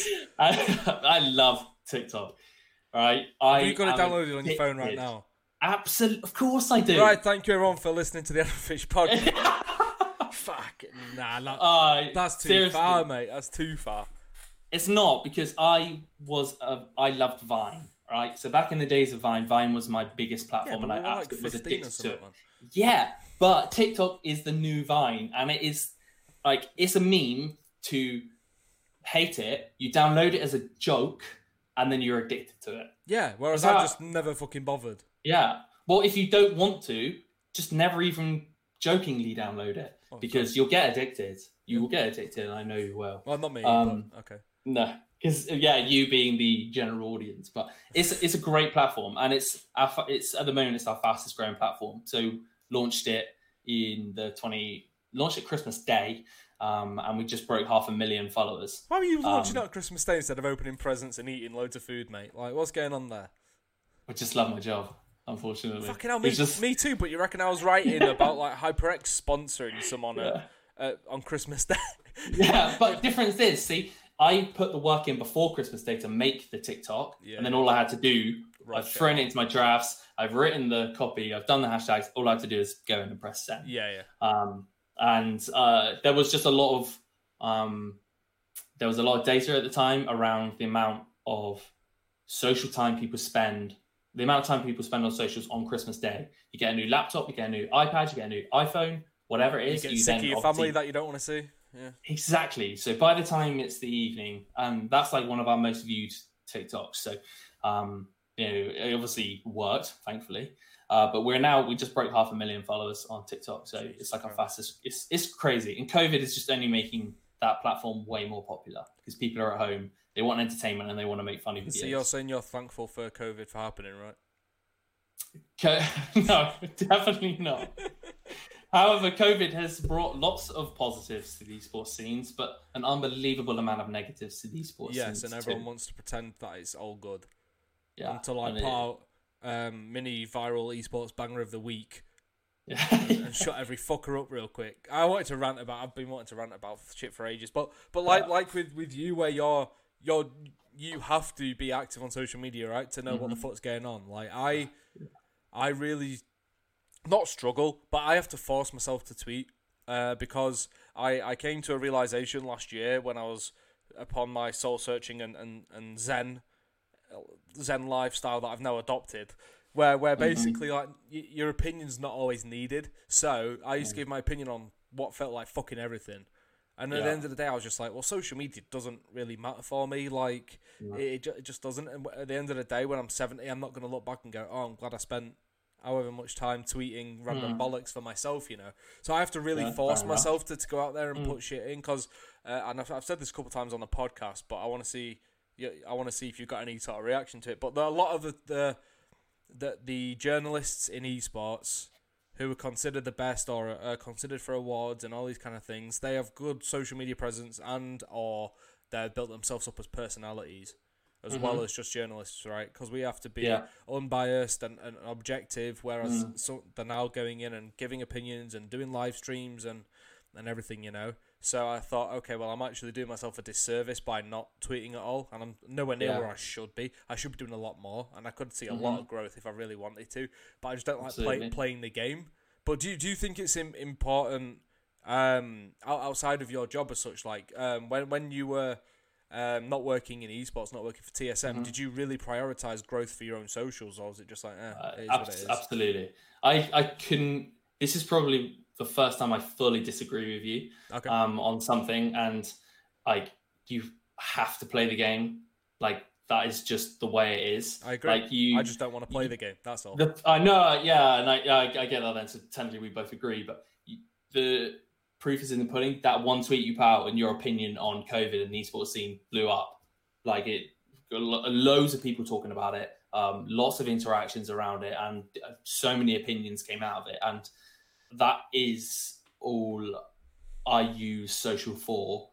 S2: I, I love TikTok. Right? I
S1: You've got it
S2: am
S1: downloaded on your phone right
S2: addicted.
S1: now.
S2: Absolutely, of course I do.
S1: Right, thank you everyone for listening to the Adam Fish podcast. Fuck, nah, that,
S2: Uh,
S1: that's too
S2: seriously.
S1: far, mate. That's too far.
S2: It's not, because I was a, I loved Vine, right? So back in the days of Vine, Vine was my biggest
S1: Yeah,
S2: platform,
S1: but
S2: and
S1: we
S2: I
S1: were like
S2: absolutely was
S1: fifteen or
S2: addicted to
S1: something,
S2: it.
S1: man.
S2: Yeah, but TikTok is the new Vine, and it is like it's a meme to hate it. You download it as a joke, and then you're addicted to it.
S1: Yeah, whereas
S2: Is
S1: I
S2: that-
S1: just never fucking bothered.
S2: Yeah. Well, if you don't want to, just never even jokingly download it,
S1: Oh,
S2: because you'll get addicted. You will get addicted, and I know you will.
S1: Well, not me,
S2: Um,
S1: but okay.
S2: No, because yeah, you being the general audience, but it's it's a great platform, and it's our, fa- it's at the moment it's our fastest growing platform. So launched it in the twenty launched it Christmas Day, um, and we just broke half a million followers.
S1: Why were you launching
S2: um,
S1: out Christmas Day instead of opening presents and eating loads of food, mate? Like, what's going on there?
S2: I just love my job, unfortunately.
S1: Fucking hell, me,
S2: It's just
S1: me too, but you reckon I was writing about like HyperX sponsoring someone
S2: Yeah.
S1: at, uh, on Christmas Day?
S2: yeah, but difference is, see, I put the work in before Christmas Day to make the TikTok,
S1: Yeah.
S2: and then all I had to do,
S1: Right,
S2: I've
S1: okay.
S2: thrown it into my drafts, I've written the copy, I've done the hashtags. All I had to do is go in and press send.
S1: Yeah, yeah.
S2: Um, and uh, there was just a lot of um, there was a lot of data at the time around the amount of social time people spend, the amount of time people spend on socials on Christmas Day. You get a new laptop, you get a new iPad, you get a new iPhone, whatever it
S1: You
S2: is.
S1: get
S2: you
S1: sick
S2: then
S1: of your
S2: obviously-
S1: family that you don't want to see? Yeah.
S2: Exactly. So by the time it's the evening, and that's like one of our most viewed TikToks. So, um, you know, it obviously worked, thankfully. Uh, but we're now, we just broke half a million followers on TikTok. So
S1: Jesus
S2: it's like our
S1: Christ.
S2: fastest, it's, it's crazy. And COVID is just only making that platform way more popular because people are at home, they want entertainment and they want to make funny videos.
S1: So you're saying you're thankful for COVID for happening, right?
S2: Co- no, definitely not. However, COVID has brought lots of positives to these sports scenes, but an unbelievable amount of negatives to these sports
S1: Yes,
S2: scenes.
S1: and everyone
S2: too.
S1: wants to pretend that it's all good.
S2: Yeah,
S1: Until I
S2: and
S1: put
S2: it-
S1: out um, mini viral esports banger of the week
S2: yeah.
S1: and shut every fucker up real quick. I wanted to rant about. I've been wanting to rant about shit for ages, but but like
S2: Yeah.
S1: like with, with you, where you're you're you have to be active on social media, right, to know what the
S2: Mhm.
S1: fuck's going on. Like I, I really not struggle, but I have to force myself to tweet. uh, because I, I came to a realization last year when I was upon my soul searching and, and, and Zen Zen lifestyle that I've now adopted, where where basically mm-hmm. like y- your opinion's not always needed. So I used to give my opinion on what felt like fucking everything. And at yeah. the end of the day, I was just like, well, social media doesn't really matter for me. Like, yeah. it, it just doesn't. And at the end of the day, when I'm seventy, I'm not going to look back and go, oh, I'm glad I spent however much time tweeting random mm. bollocks for myself, you know. So I have to really yeah, force myself to, to go out there and mm. put shit in, because, uh, and I've, I've said this a couple of times on the podcast, but I want to see, I want to see if you've got any sort of reaction to it. But there are a lot of the the the, the journalists in esports who are considered the best or are considered for awards and all these kind of things, they have good social media presence and or they've built themselves up as personalities as mm-hmm. well as just journalists, right? Because we have to be yeah. unbiased and, and objective, whereas mm. so they're now going in and giving opinions and doing live streams and, and everything, you know? So I thought, okay, well, I'm actually doing myself a disservice by not tweeting at all, and I'm nowhere near yeah. where I should be. I should be doing a lot more, and I could see a mm-hmm. lot of growth if I really wanted to, but I just don't like play, playing the game. But do you, do you think it's important um, outside of your job as such? Like um, when when you were um, not working in esports, not working for T S M, mm-hmm. did you really prioritize growth for your own socials, or was it just like, eh,
S2: uh,
S1: it is
S2: ab-
S1: what it is?
S2: Absolutely. I I couldn't. This is probably the first time I fully disagree with you
S1: okay.
S2: um, on something, and like you have to play the game. Like that is just the way it is.
S1: I agree.
S2: Like you,
S1: I just don't want to play you, the game. That's all.
S2: The, I know, yeah, and I, I I get that. Then so technically we both agree, but you, the proof is in the pudding. That one tweet you put out and your opinion on COVID and the esports scene blew up. Like it, loads of people talking about it. Um, lots of interactions around it, and so many opinions came out of it, and that is all I use social for,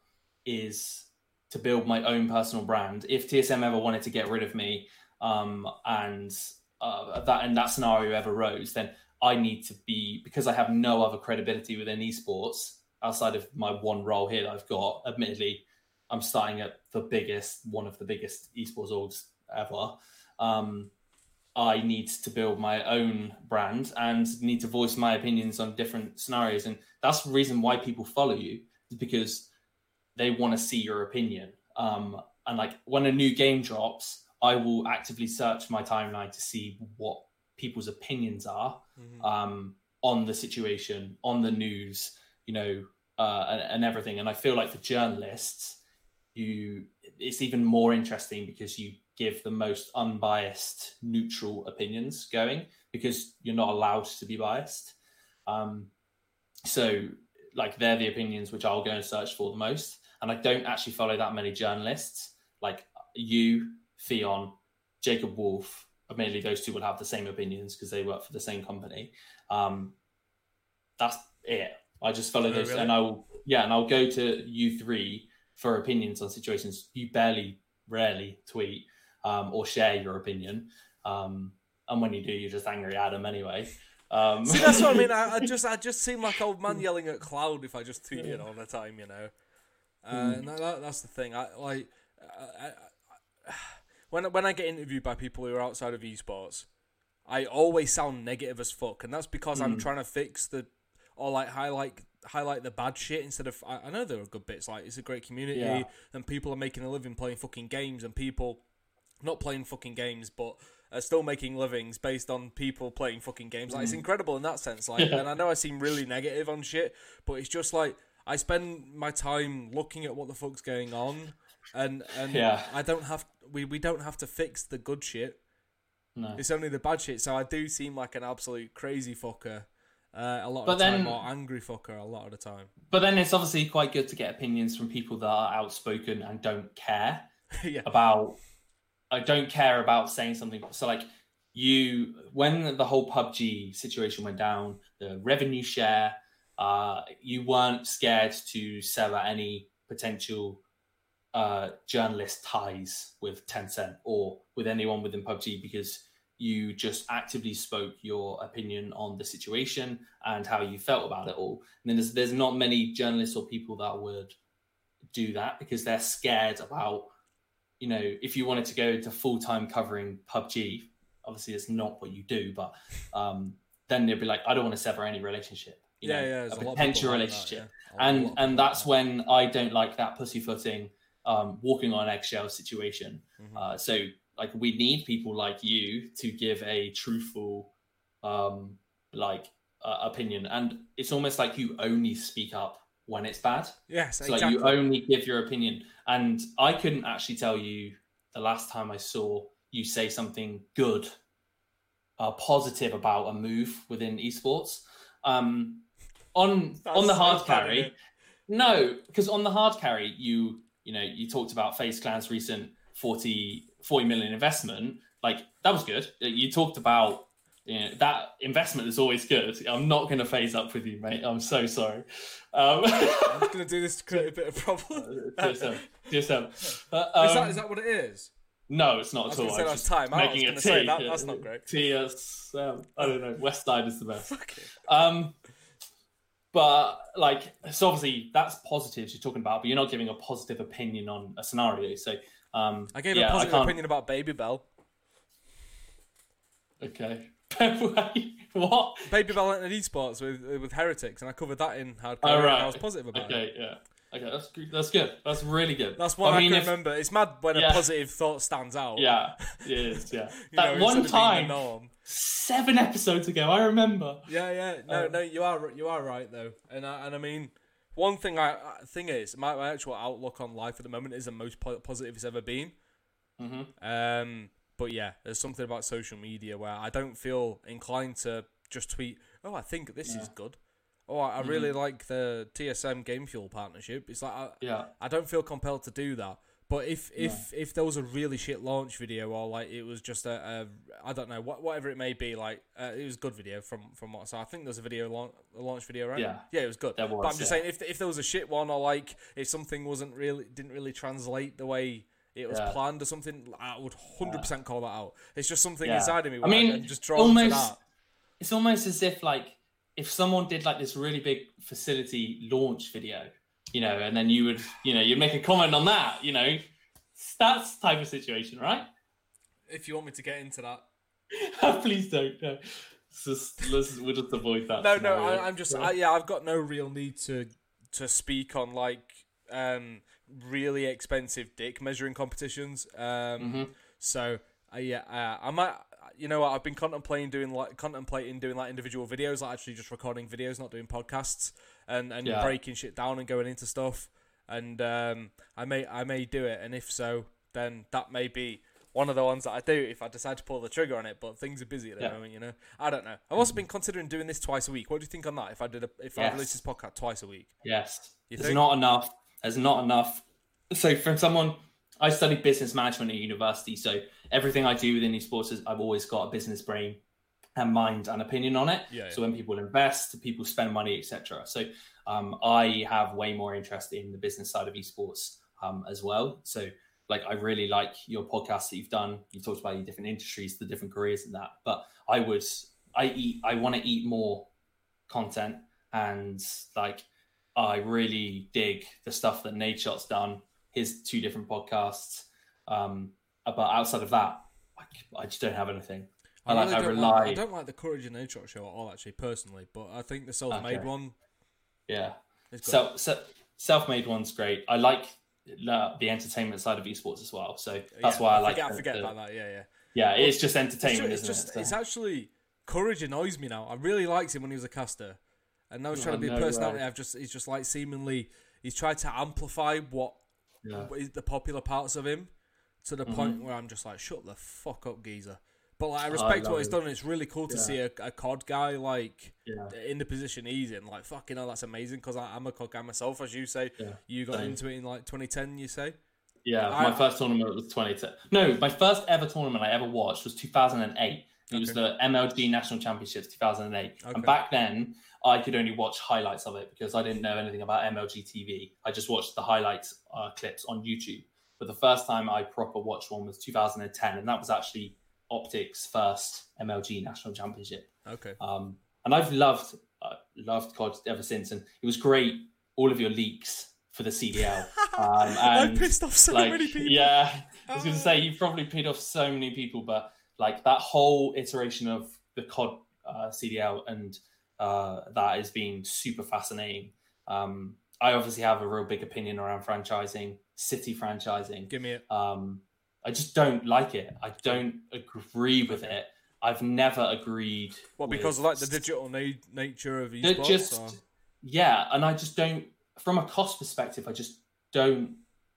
S2: is to build my own personal brand. If T S M ever wanted to get rid of me um, and uh, that and that scenario ever rose, then I need to be, because I have no other credibility within esports outside of my one role here that I've got. Admittedly, I'm starting at the biggest, one of the biggest esports orgs ever. Um, I need to build my own brand and need to voice my opinions on different scenarios. And that's the reason why people follow you, is because they want to see your opinion. Um, and like when a new game drops, I will actively search my timeline to see what people's opinions are mm-hmm. um, on the situation, on the news, you know, uh, and, and everything. And I feel like for journalists, you it's even more interesting because you give the most unbiased, neutral opinions going, because you're not allowed to be biased. Um, so like they're the opinions which I'll go and search for the most. And I don't actually follow that many journalists like you, Theon, Jacob Wolf. Admittedly, those two will have the same opinions because they work for the same company. Um, that's it. I just follow oh, those, really? and I'll yeah, and I'll go to you three for opinions on situations. You barely, rarely tweet um, or share your opinion, um, and when you do, you're just angry at them anyway. Um,
S1: See, that's what I mean. I, I just, I just seem like old man yelling at cloud if I just tweet it all the time, you know. Uh, mm. and that, that's the thing. I like I, I, I, when when I get interviewed by people who are outside of esports, I always sound negative as fuck, and that's because mm. I'm trying to fix the or like highlight highlight the bad shit instead of. I, I know there are good bits. Like it's a great community, yeah. and people are making a living playing fucking games, and people not playing fucking games, but are still making livings based on people playing fucking games. Like mm. it's incredible in that sense. Like, and I know I seem really negative on shit, but it's just like. I spend my time looking at what the fuck's going on, and and
S2: yeah.
S1: I don't have we, we don't have to fix the good shit.
S2: No.
S1: It's only the bad shit. So I do seem like an absolute crazy fucker uh, a lot
S2: but
S1: of the
S2: then,
S1: time, or angry fucker a lot of the time.
S2: But then it's obviously quite good to get opinions from people that are outspoken and don't care
S1: yeah.
S2: about. I don't care about saying something. So like you, when the whole P U B G situation went down, the revenue share. Uh, you weren't scared to sever any potential uh, journalist ties with Tencent or with anyone within P U B G, because you just actively spoke your opinion on the situation and how you felt about it all. And then there's, there's not many journalists or people that would do that because they're scared about, you know, if you wanted to go into full-time covering P U B G, obviously it's not what you do, but um, then they'd be like, I don't want to sever any relationship. you
S1: yeah,
S2: know,
S1: yeah,
S2: a
S1: a lot of
S2: potential
S1: like
S2: relationship.
S1: that, yeah. A lot- a lot
S2: And
S1: of
S2: and
S1: people like
S2: that's
S1: that.
S2: when I don't like that pussyfooting, um, walking on eggshell situation.
S1: Mhm.
S2: Uh, so like we need people like you to give a truthful, um, like uh, opinion, and it's almost like you only speak up when it's bad.
S1: Yes,
S2: So
S1: exactly.
S2: like you only give your opinion, and I couldn't actually tell you the last time I saw you say something good, uh, positive about a move within esports. Um, on
S1: That's
S2: on the
S1: so
S2: hard
S1: funny,
S2: carry,
S1: man.
S2: no, because on the hard carry, you you know you talked about FaZe Clan's recent forty, forty million investment. Like that was good. You talked about. You know, that investment is always good. I'm not going to phase up with you, mate. I'm so sorry. Um,
S1: I'm going to do this to create a bit of problem.
S2: Just, um, just, um, uh,
S1: is, that,
S2: um,
S1: is that what it is?
S2: No, it's not
S1: I was
S2: at all.
S1: going to say
S2: I'm
S1: that's
S2: just
S1: time out. I was
S2: making
S1: going
S2: a
S1: to say
S2: tea.
S1: that, that's not great.
S2: Tea is, um, I don't know. West Side is the best.
S1: Okay.
S2: Um, but like, so obviously that's positives you're talking about, but you're not giving a positive opinion on a scenario. So um,
S1: I gave
S2: yeah,
S1: a positive
S2: I can't...
S1: opinion about Baby Bell.
S2: Okay. Wait, what?
S1: Baby Bell entered esports with with Heretics, and I covered that in hardcore.
S2: Oh, right.
S1: And I was positive about
S2: okay,
S1: it.
S2: Okay, yeah. Okay, that's good. That's good. That's really good.
S1: That's one I,
S2: I mean,
S1: can
S2: if...
S1: remember. It's mad when
S2: yeah.
S1: a positive thought stands out.
S2: Yeah, it is, yeah.
S1: you
S2: That
S1: know,
S2: one
S1: instead of being the
S2: time,
S1: norm.
S2: seven episodes ago, I remember.
S1: Yeah, yeah. No,
S2: Um,
S1: no, you are you are right though, and I, and I mean, one thing I thing is my, my actual outlook on life at the moment is the most po- positive it's ever been.
S2: Mm-hmm.
S1: Um, but yeah, there's something about social media where I don't feel inclined to just tweet, "Oh, I think this
S2: Yeah.
S1: is good." Oh, I, I
S2: Mhm.
S1: really like the T S M Game Fuel partnership. It's like I,
S2: Yeah.
S1: I don't feel compelled to do that. But if if, if there was a really shit launch video, or like it was just a, a I don't know, what whatever it may be, like uh, it was a good video from from what I saw. I think there's a video launch, a launch video, right?
S2: Yeah.
S1: yeah, it was good.
S2: There was,
S1: but I'm just
S2: yeah.
S1: saying, if if there was a shit one, or like if something wasn't really didn't really translate the way it was
S2: Yeah.
S1: planned or something, I would one hundred percent call that out. It's just something
S2: Yeah.
S1: inside of me.
S2: I
S1: Where
S2: mean,
S1: I'm just drawn to
S2: almost,
S1: that.
S2: it's almost as if like if someone did like this really big facility launch video, you know, and then you would, you know, you'd make a comment on that, you know, that's the type of situation, right?
S1: If you want me to get into that.
S2: Please don't. No. It's just, let's, we'll just avoid that.
S1: No, no,
S2: scenario.
S1: I, I'm just,
S2: Yeah.
S1: I, yeah, I've got no real need to to speak on like um really expensive dick measuring competitions. Um,
S2: Mm-hmm.
S1: so uh, yeah, uh, I might, you know, what, I've been contemplating doing like contemplating doing like individual videos, like actually just recording videos, not doing podcasts, and and
S2: Yeah.
S1: breaking shit down and going into stuff. And um, I may I may do it, and if so, then that may be one of the ones that I do if I decide to pull the trigger on it. But things are busy at the
S2: Yeah.
S1: moment, you know. I don't know. I've also been considering doing this twice a week. What do you think on that? If I did a, if I
S2: Yes.
S1: released this podcast twice a week,
S2: Yes.
S1: You
S2: There's
S1: think?
S2: not enough. There's not enough. So from someone, I studied business management at university. So everything I do within esports is I've always got a business brain and mind and opinion on it.
S1: Yeah, yeah.
S2: So when people invest, people spend money, et cetera. So um, I have way more interest in the business side of esports um, as well. So like I really like your podcast that you've done. You talked about your different industries, the different careers and that. But I would, I eat, I want to eat more content, and like I really dig the stuff that Nadeshot's done. His two different podcasts. Um, but outside of that, I, I just don't have anything. I, like.
S1: really
S2: I
S1: don't
S2: rely.
S1: Like, I don't like the Courage and Nature show at all, actually, personally. But I think the self-made
S2: Okay.
S1: one
S2: Yeah.
S1: is good.
S2: So, so self-made one's great. I like the, the entertainment side of esports as well. So that's
S1: Yeah,
S2: why I like.
S1: Forget, I
S2: the-
S1: forget
S2: the-
S1: about that. Yeah, yeah.
S2: Yeah, it's just
S1: It's
S2: entertainment,
S1: just, it's,
S2: isn't
S1: just
S2: it?
S1: it's
S2: So-
S1: actually Courage annoys me now. I really liked him when he was a caster, and now he's trying
S2: Oh,
S1: to be a
S2: no
S1: personality.
S2: way.
S1: I've just he's just like seemingly he's tried to amplify what,
S2: Yeah.
S1: what is the popular parts of him to the
S2: Mm-hmm.
S1: point where I'm just like, shut the fuck up, geezer. But like I
S2: I
S1: respect
S2: love
S1: what he's
S2: it.
S1: done. And it's really cool to
S2: Yeah.
S1: see a, a C O D guy like
S2: Yeah.
S1: in the position he's in. Like fucking hell, that's amazing. Because I'm a C O D guy myself, as you say.
S2: Yeah.
S1: You got
S2: Same.
S1: into it in like twenty ten. You say.
S2: Yeah,
S1: I-
S2: my first tournament was twenty ten. No, my first ever tournament I ever watched was two thousand eight. It was
S1: Okay.
S2: the M L G National Championships two thousand eight.
S1: Okay.
S2: And back then, I could only watch highlights of it because I didn't know anything about M L G T V. I just watched the highlights uh, clips on YouTube. But the first time I proper watched one was two thousand ten, and that was actually Optic's first M L G National Championship.
S1: Okay.
S2: Um, and I've loved uh, loved C O D ever since, and it was great. All of your leaks for the C D L. Um,
S1: I
S2: and
S1: pissed off so
S2: like,
S1: many people.
S2: Yeah, I was going to say you probably paid off so many people, but like that whole iteration of the C O D uh, C D L and uh, that has been super fascinating. Um, I obviously have a real big opinion around franchising, city franchising.
S1: Give me it.
S2: Um, I just don't like it. I don't agree with it. I've never agreed.
S1: What, because of like the digital na- nature of
S2: They're
S1: esports?
S2: just
S1: Or?
S2: yeah, and I just don't. From a cost perspective, I just don't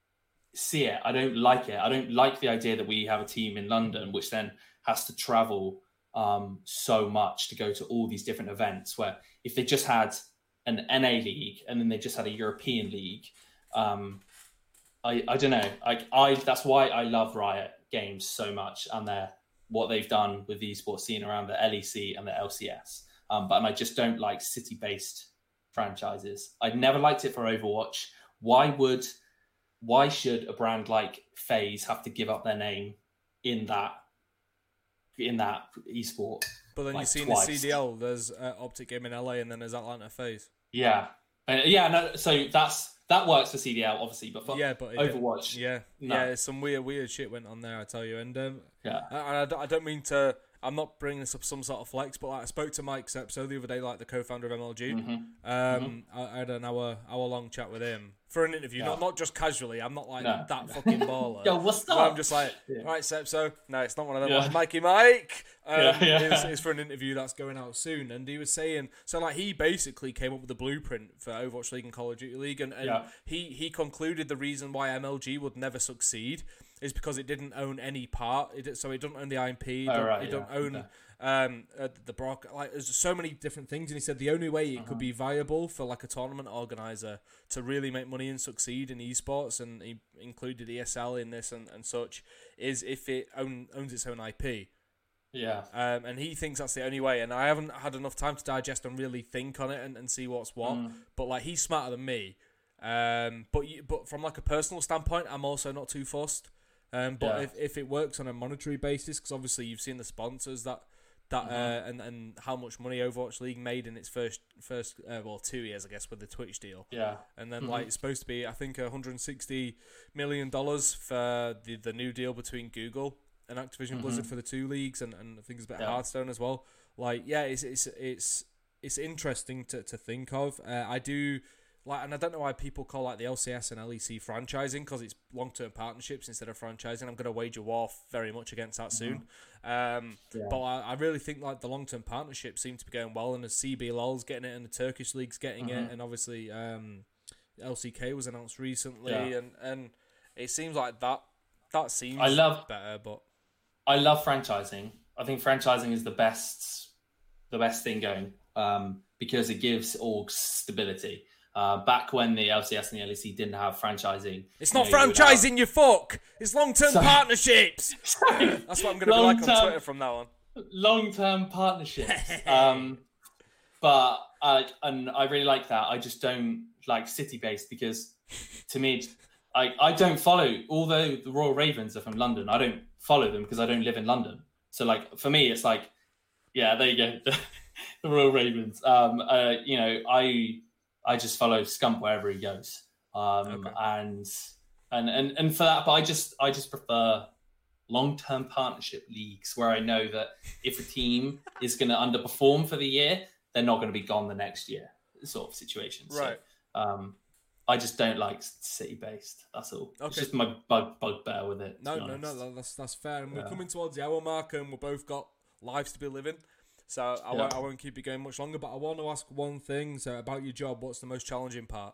S2: see it. I don't like it. I don't like the idea that we have a team in London which then has to travel um, so much to go to all these different events. Where if they just had an N A league and then they just had a European league, um, I I don't know. Like I that's why I love Riot Games so much and their what they've done with the esports scene around the L E C and the L C S. Um, but and I just don't like city-based franchises. I'd never liked it for Overwatch. Why would, why should a brand like FaZe have to give up their name in that, in that esport?
S1: But then
S2: like,
S1: you've seen
S2: twice.
S1: the C D L. There's uh, Optic Game in L A, and then there's Atlanta FaZe.
S2: Yeah, uh, yeah. No, so that's that works for C D L, obviously, but for
S1: yeah, but
S2: Overwatch,
S1: yeah,
S2: no.
S1: yeah. Some weird, weird shit went on there. I tell you, and um,
S2: yeah,
S1: I, I, don't, I don't mean to. I'm not bringing this up some sort of flex, but like I spoke to Mike Sepso the other day, like the co-founder of M L G.
S2: mm-hmm.
S1: Um,
S2: mm-hmm.
S1: I, I had an hour hour long chat with him for an interview,
S2: yeah.
S1: not not just casually. I'm not like
S2: no.
S1: that fucking baller.
S2: Yo, what's up?
S1: I'm just like,
S2: yeah.
S1: all right, Sepso. No, it's not one of them.
S2: Yeah.
S1: Like, Mikey Mike. Um,
S2: yeah, yeah.
S1: It's, it's for an interview that's going out soon, and he was saying so. Like he basically came up with the blueprint for Overwatch League and Call of Duty League, and, and
S2: yeah.
S1: he he concluded the reason why M L G would never succeed is because it didn't own any part. It, so it doesn't own the I P. It
S2: oh,
S1: don't,
S2: right,
S1: it
S2: yeah.
S1: don't own.
S2: Okay.
S1: Um, uh, the Brock, like there's so many different things, and he said the only way it
S2: uh-huh.
S1: could be viable for like a tournament organizer to really make money and succeed in esports, and he included E S L in this and, and such, is if it own, owns its own I P.
S2: Yeah.
S1: Um, and he thinks that's the only way, and I haven't had enough time to digest and really think on it and, and see what's what.
S2: Mm.
S1: But like he's smarter than me. Um, but you, but from like a personal standpoint, I'm also not too fussed. Um, but
S2: Yeah.
S1: if if it works on a monetary basis, because obviously you've seen the sponsors that. That
S2: mm-hmm.
S1: uh, and and how much money Overwatch League made in its first first uh, well two years I guess with the Twitch deal.
S2: Yeah.
S1: And then
S2: mm-hmm.
S1: like it's supposed to be I think one hundred sixty million dollars for the the new deal between Google and Activision
S2: mm-hmm.
S1: Blizzard for the two leagues, and, and I think it's a bit
S2: yeah.
S1: of Hearthstone as well. Like yeah, it's it's it's it's interesting to, to think of. Uh, I do. Like, and I don't know why people call like the L C S and L E C franchising, because it's long-term partnerships instead of franchising. I'm going to wager war very much against that soon. Mm-hmm. Um,
S2: yeah.
S1: But I, I really think like the long-term partnerships seem to be going well, and the C B L L's getting it, and the Turkish League's getting
S2: mm-hmm.
S1: it, and obviously um, L C K was announced recently,
S2: yeah.
S1: and, and it seems like that that seems
S2: I love,
S1: better. But
S2: I love franchising. I think franchising is the best the best thing going um, because it gives orgs stability. Uh, back when the L C S and the L E C didn't have franchising.
S1: It's not
S2: you know,
S1: franchising,
S2: have...
S1: you fuck! It's long-term
S2: Sorry.
S1: partnerships!
S2: Sorry.
S1: That's what I'm going to be like on Twitter from now on.
S2: Long-term partnerships. um, but, uh, and I really like that. I just don't like city-based because, to me, I, I don't follow, although the Royal Ravens are from London, I don't follow them because I don't live in London. So, like, for me, it's like, yeah, there you go, the, the Royal Ravens. Um, uh, you know, I... I just follow Scump wherever he goes, um,
S1: okay.
S2: and and and and for that, but I just I just prefer long-term partnership leagues where I know that if a team is going to underperform for the year, they're not going to be gone the next year, sort of situation.
S1: Right.
S2: So, um, I just don't like city-based. That's all. Okay. It's just my bug bugbear with it.
S1: No, no, no. That's that's fair. And
S2: yeah.
S1: we're coming towards the hour mark, and we've both got lives to be living. So I,
S2: yeah.
S1: won't, I won't keep you going much longer, but I want to ask one thing. So about your job, what's the most challenging part?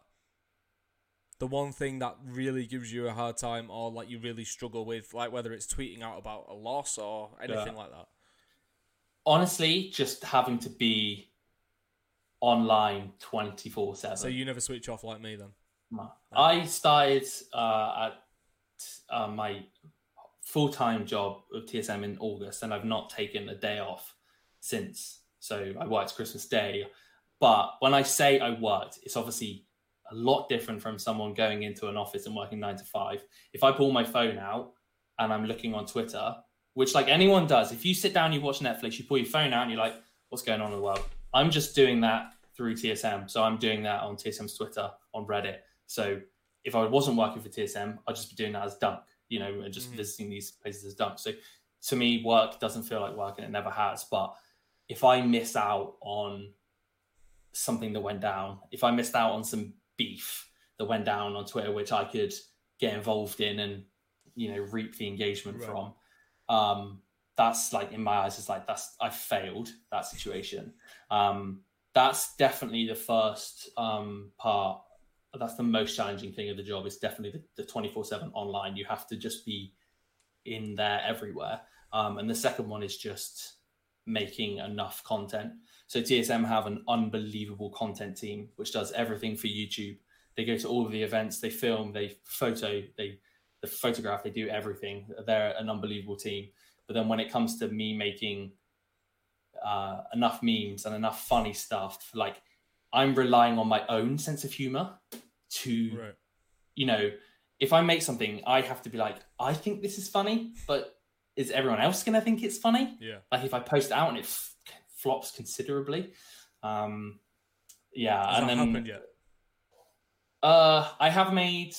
S1: The one thing that really gives you a hard time, or like you really struggle with, like whether it's tweeting out about a loss or anything
S2: yeah.
S1: like that.
S2: Honestly, just having to be online twenty-four seven.
S1: So you never switch off like me then?
S2: No. I started uh, at uh, my full-time job with T S M in August, and I've not taken a day off since. So I worked Christmas Day. But when I say I worked, it's obviously a lot different from someone going into an office and working nine to five. If I pull my phone out and I'm looking on Twitter, which like anyone does, if you sit down, you watch Netflix, you pull your phone out and you're like, what's going on in the world? I'm just doing that through T S M. So I'm doing that on T S M's Twitter, on Reddit. So if I wasn't working for T S M, I'd just be doing that as Dunk, you know, and just mm-hmm. visiting these places as Dunk. So to me, work doesn't feel like work, and it never has. But if I miss out on something that went down, if I missed out on some beef that went down on Twitter, which I could get involved in and, you know, reap the engagement right. from, um, that's like, in my eyes, it's like, that's, I failed that situation. Um, that's definitely the first um, part. That's the most challenging thing of the job. It's definitely the, the twenty-four seven online. You have to just be in there everywhere. Um, and the second one is just making enough content. So T S M have an unbelievable content team, which does everything for YouTube. They go to all of the events, they film, they photo, they the photograph, they do everything. They're an unbelievable team. But then when it comes to me making uh, enough memes and enough funny stuff, like I'm relying on my own sense of humor to, right. you know, if I make something, I have to be like, I think this is funny, but is everyone else going to think it's funny?
S1: Yeah.
S2: Like if I post it out and it f- flops considerably. Um, yeah.
S1: Has
S2: and
S1: that
S2: then,
S1: happened yet?
S2: Uh, I have made,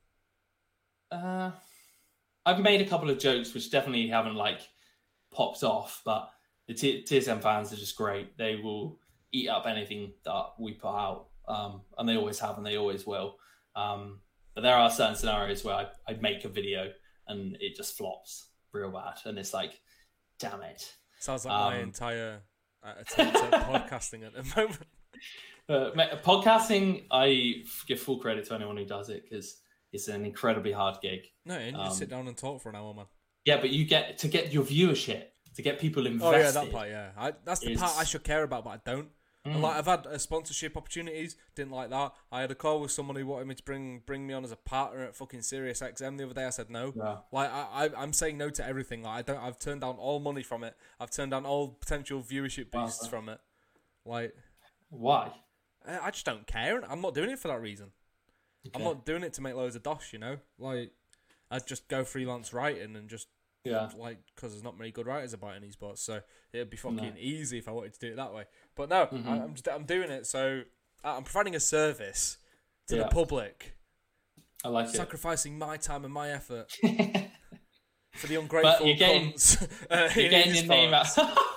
S2: uh, I've made a couple of jokes which definitely haven't like popped off, but the T- TSM fans are just great. They will eat up anything that we put out, um, and they always have, and they always will. Um, but there are certain scenarios where I, I make a video and it just flops real bad, and it's like, damn it.
S1: Sounds like um, my entire uh, attempt at podcasting at the moment.
S2: Uh, podcasting, I give full credit to anyone who does it because it's an incredibly hard gig.
S1: No, and you um, just sit down and talk for an hour, man.
S2: Yeah, but you get to get your viewership, to get people invested.
S1: Oh yeah, that part. Yeah, I, that's the is... part I should care about, but I don't. Mm. Like I've had uh, sponsorship opportunities, didn't like that. I had a call with someone who wanted me to bring bring me on as a partner at fucking Sirius X M the other day. I said no.
S2: Yeah.
S1: Like I, I I'm saying no to everything. Like I don't. I've turned down all money from it. I've turned down all potential viewership boosts wow. from it. Like
S2: why?
S1: I just don't care. I'm not doing it for that reason. Okay. I'm not doing it to make loads of dosh, you know? Like, I'd just go freelance writing and just,
S2: yeah,
S1: like, because there's not many good writers about any sports, so it'd be fucking no. easy if I wanted to do it that way. But no, mm-hmm. I, I'm just, I'm doing it, so I'm providing a service to yeah. the public.
S2: I like
S1: sacrificing
S2: it.
S1: my time and my effort for the ungrateful
S2: but you're getting,
S1: cunts. uh,
S2: you're getting your name out.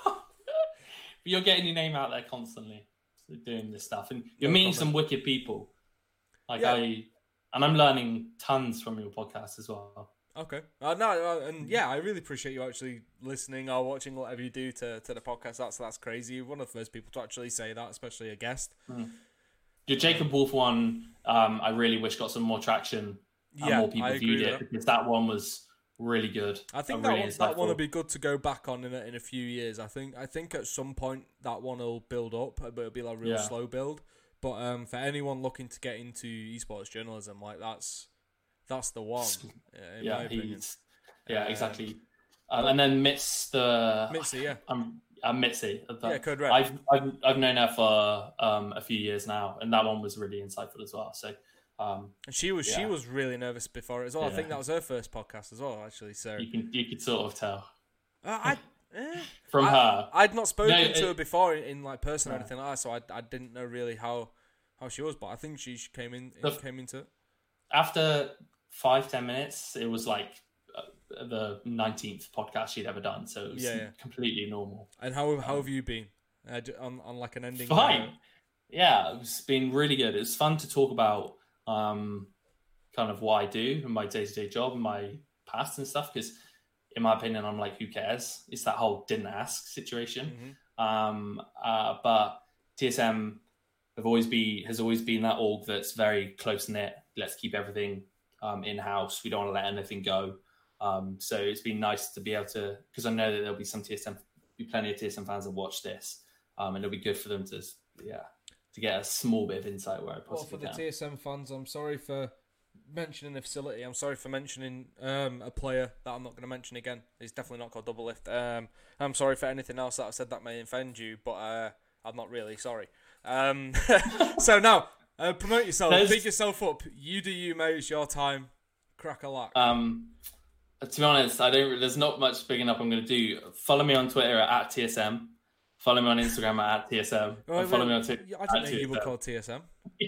S2: You're getting your name out there constantly. Doing this stuff, and you're no meeting problem. Some wicked people. Like yeah. I, and I'm learning tons from your podcast as well.
S1: Okay, uh, no, uh, and yeah, I really appreciate you actually listening or watching whatever you do to, to the podcast. That's that's crazy. You're one of the first people to actually say that, especially a guest.
S2: Mm. Your Jacob Wolf one, um, I really wish got some more traction. And yeah, more people I viewed it that. Because that one was really good.
S1: I think that, really one, that one will be good to go back on in a, in a few years. I think I think at some point that one will build up, but it'll be like a real yeah. slow build. But um, for anyone looking to get into esports journalism, like that's that's the one. In
S2: yeah,
S1: my opinion.
S2: He's, yeah, um, exactly. Um, and then Mitz the
S1: Mitzi, yeah,
S2: I'm I'm Mitzi.
S1: Yeah, Code Red.
S2: I've I've I've known her for um a few years now, and that one was really insightful as well. So. Um,
S1: and she was
S2: yeah.
S1: she was really nervous before it as well.
S2: Yeah.
S1: I think that was her first podcast as well, actually. So
S2: you can you could sort of tell
S1: uh, I eh,
S2: from
S1: I,
S2: her.
S1: I'd not spoken
S2: no,
S1: to
S2: it,
S1: her before in, in like person
S2: yeah.
S1: or anything like that, so I, I didn't know really how, how she was. But I think she came in
S2: the,
S1: came into it
S2: after five ten minutes. It was like uh, the nineteenth podcast she'd ever done, so it was
S1: yeah, yeah.
S2: completely normal.
S1: And how how have you been uh, on on like an ending?
S2: Fine.
S1: Note?
S2: Yeah, it's been really good. It's fun to talk about. Um, kind of what I do and my day-to-day job and my past and stuff, because in my opinion I'm like, who cares? It's that whole didn't ask situation.
S1: Mm-hmm.
S2: um uh but T S M have always be has always been that org that's very close-knit. Let's keep everything um in-house. We don't want to let anything go. Um so it's been nice to be able to, because I know that there'll be some T S M be plenty of T S M fans that watch this, um and it'll be good for them to yeah to get a small bit of insight where I possibly
S1: well, for the
S2: can.
S1: T S M fans, I'm sorry for mentioning the facility. I'm sorry for mentioning um, a player that I'm not going to mention again. He's definitely not called Double Lift. Um, I'm sorry for anything else that I've said that may offend you, but uh, I'm not really sorry. Um, so now, uh, promote yourself, There's... big yourself up. You do you, mate. It's your time. Crack a lack.
S2: Um, to be honest, I don't. There's not much bigging up I'm going to do. Follow me on Twitter at, at T S M. Follow me on Instagram at, at T S M.
S1: Well,
S2: follow
S1: well,
S2: me on Twitter.
S1: I didn't think you were called T S M.
S2: Yeah.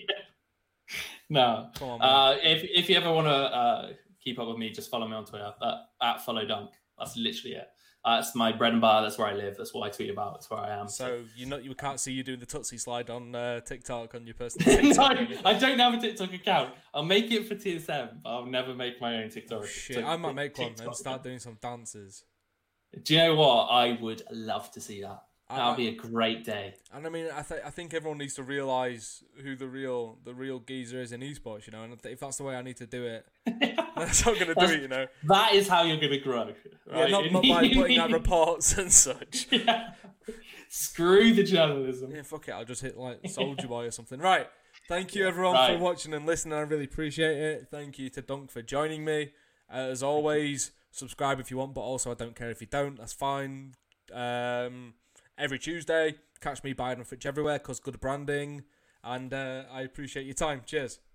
S2: No.
S1: Come on,
S2: uh, if if you ever want to uh, keep up with me, just follow me on Twitter at, at follow dunk. That's literally it. Uh, that's my bread and butter. That's where I live. That's what I tweet about. That's where I am.
S1: So you know you can't see you doing the Tootsie slide on uh, TikTok on your personal TikTok.
S2: No, I don't have a TikTok account. I'll make it for T S M, but I'll never make my own TikTok.
S1: Oh, shit,
S2: TikTok,
S1: I might make one
S2: TikTok
S1: and start
S2: account.
S1: doing some dances.
S2: Do you know what? I would love to see that.
S1: I-
S2: That would be a great day.
S1: And I mean, I think I think everyone needs to realize who the real the real geezer is in esports, you know. And if that's the way I need to do it, that's how I'm gonna do it, you know.
S2: That is how you're going to grow.
S1: Yeah,
S2: Right?
S1: not, not by putting out reports and such.
S2: Yeah. Screw the journalism.
S1: Yeah, fuck it. I'll just hit like Soldier Boy or something. Right. Thank you everyone
S2: Right.
S1: for watching and listening. I really appreciate it. Thank you to Dunk for joining me. Uh, as always, subscribe if you want, but also I don't care if you don't. That's fine. Um, every Tuesday, catch me buying and Fitch everywhere because good branding. And uh, I appreciate your time. Cheers.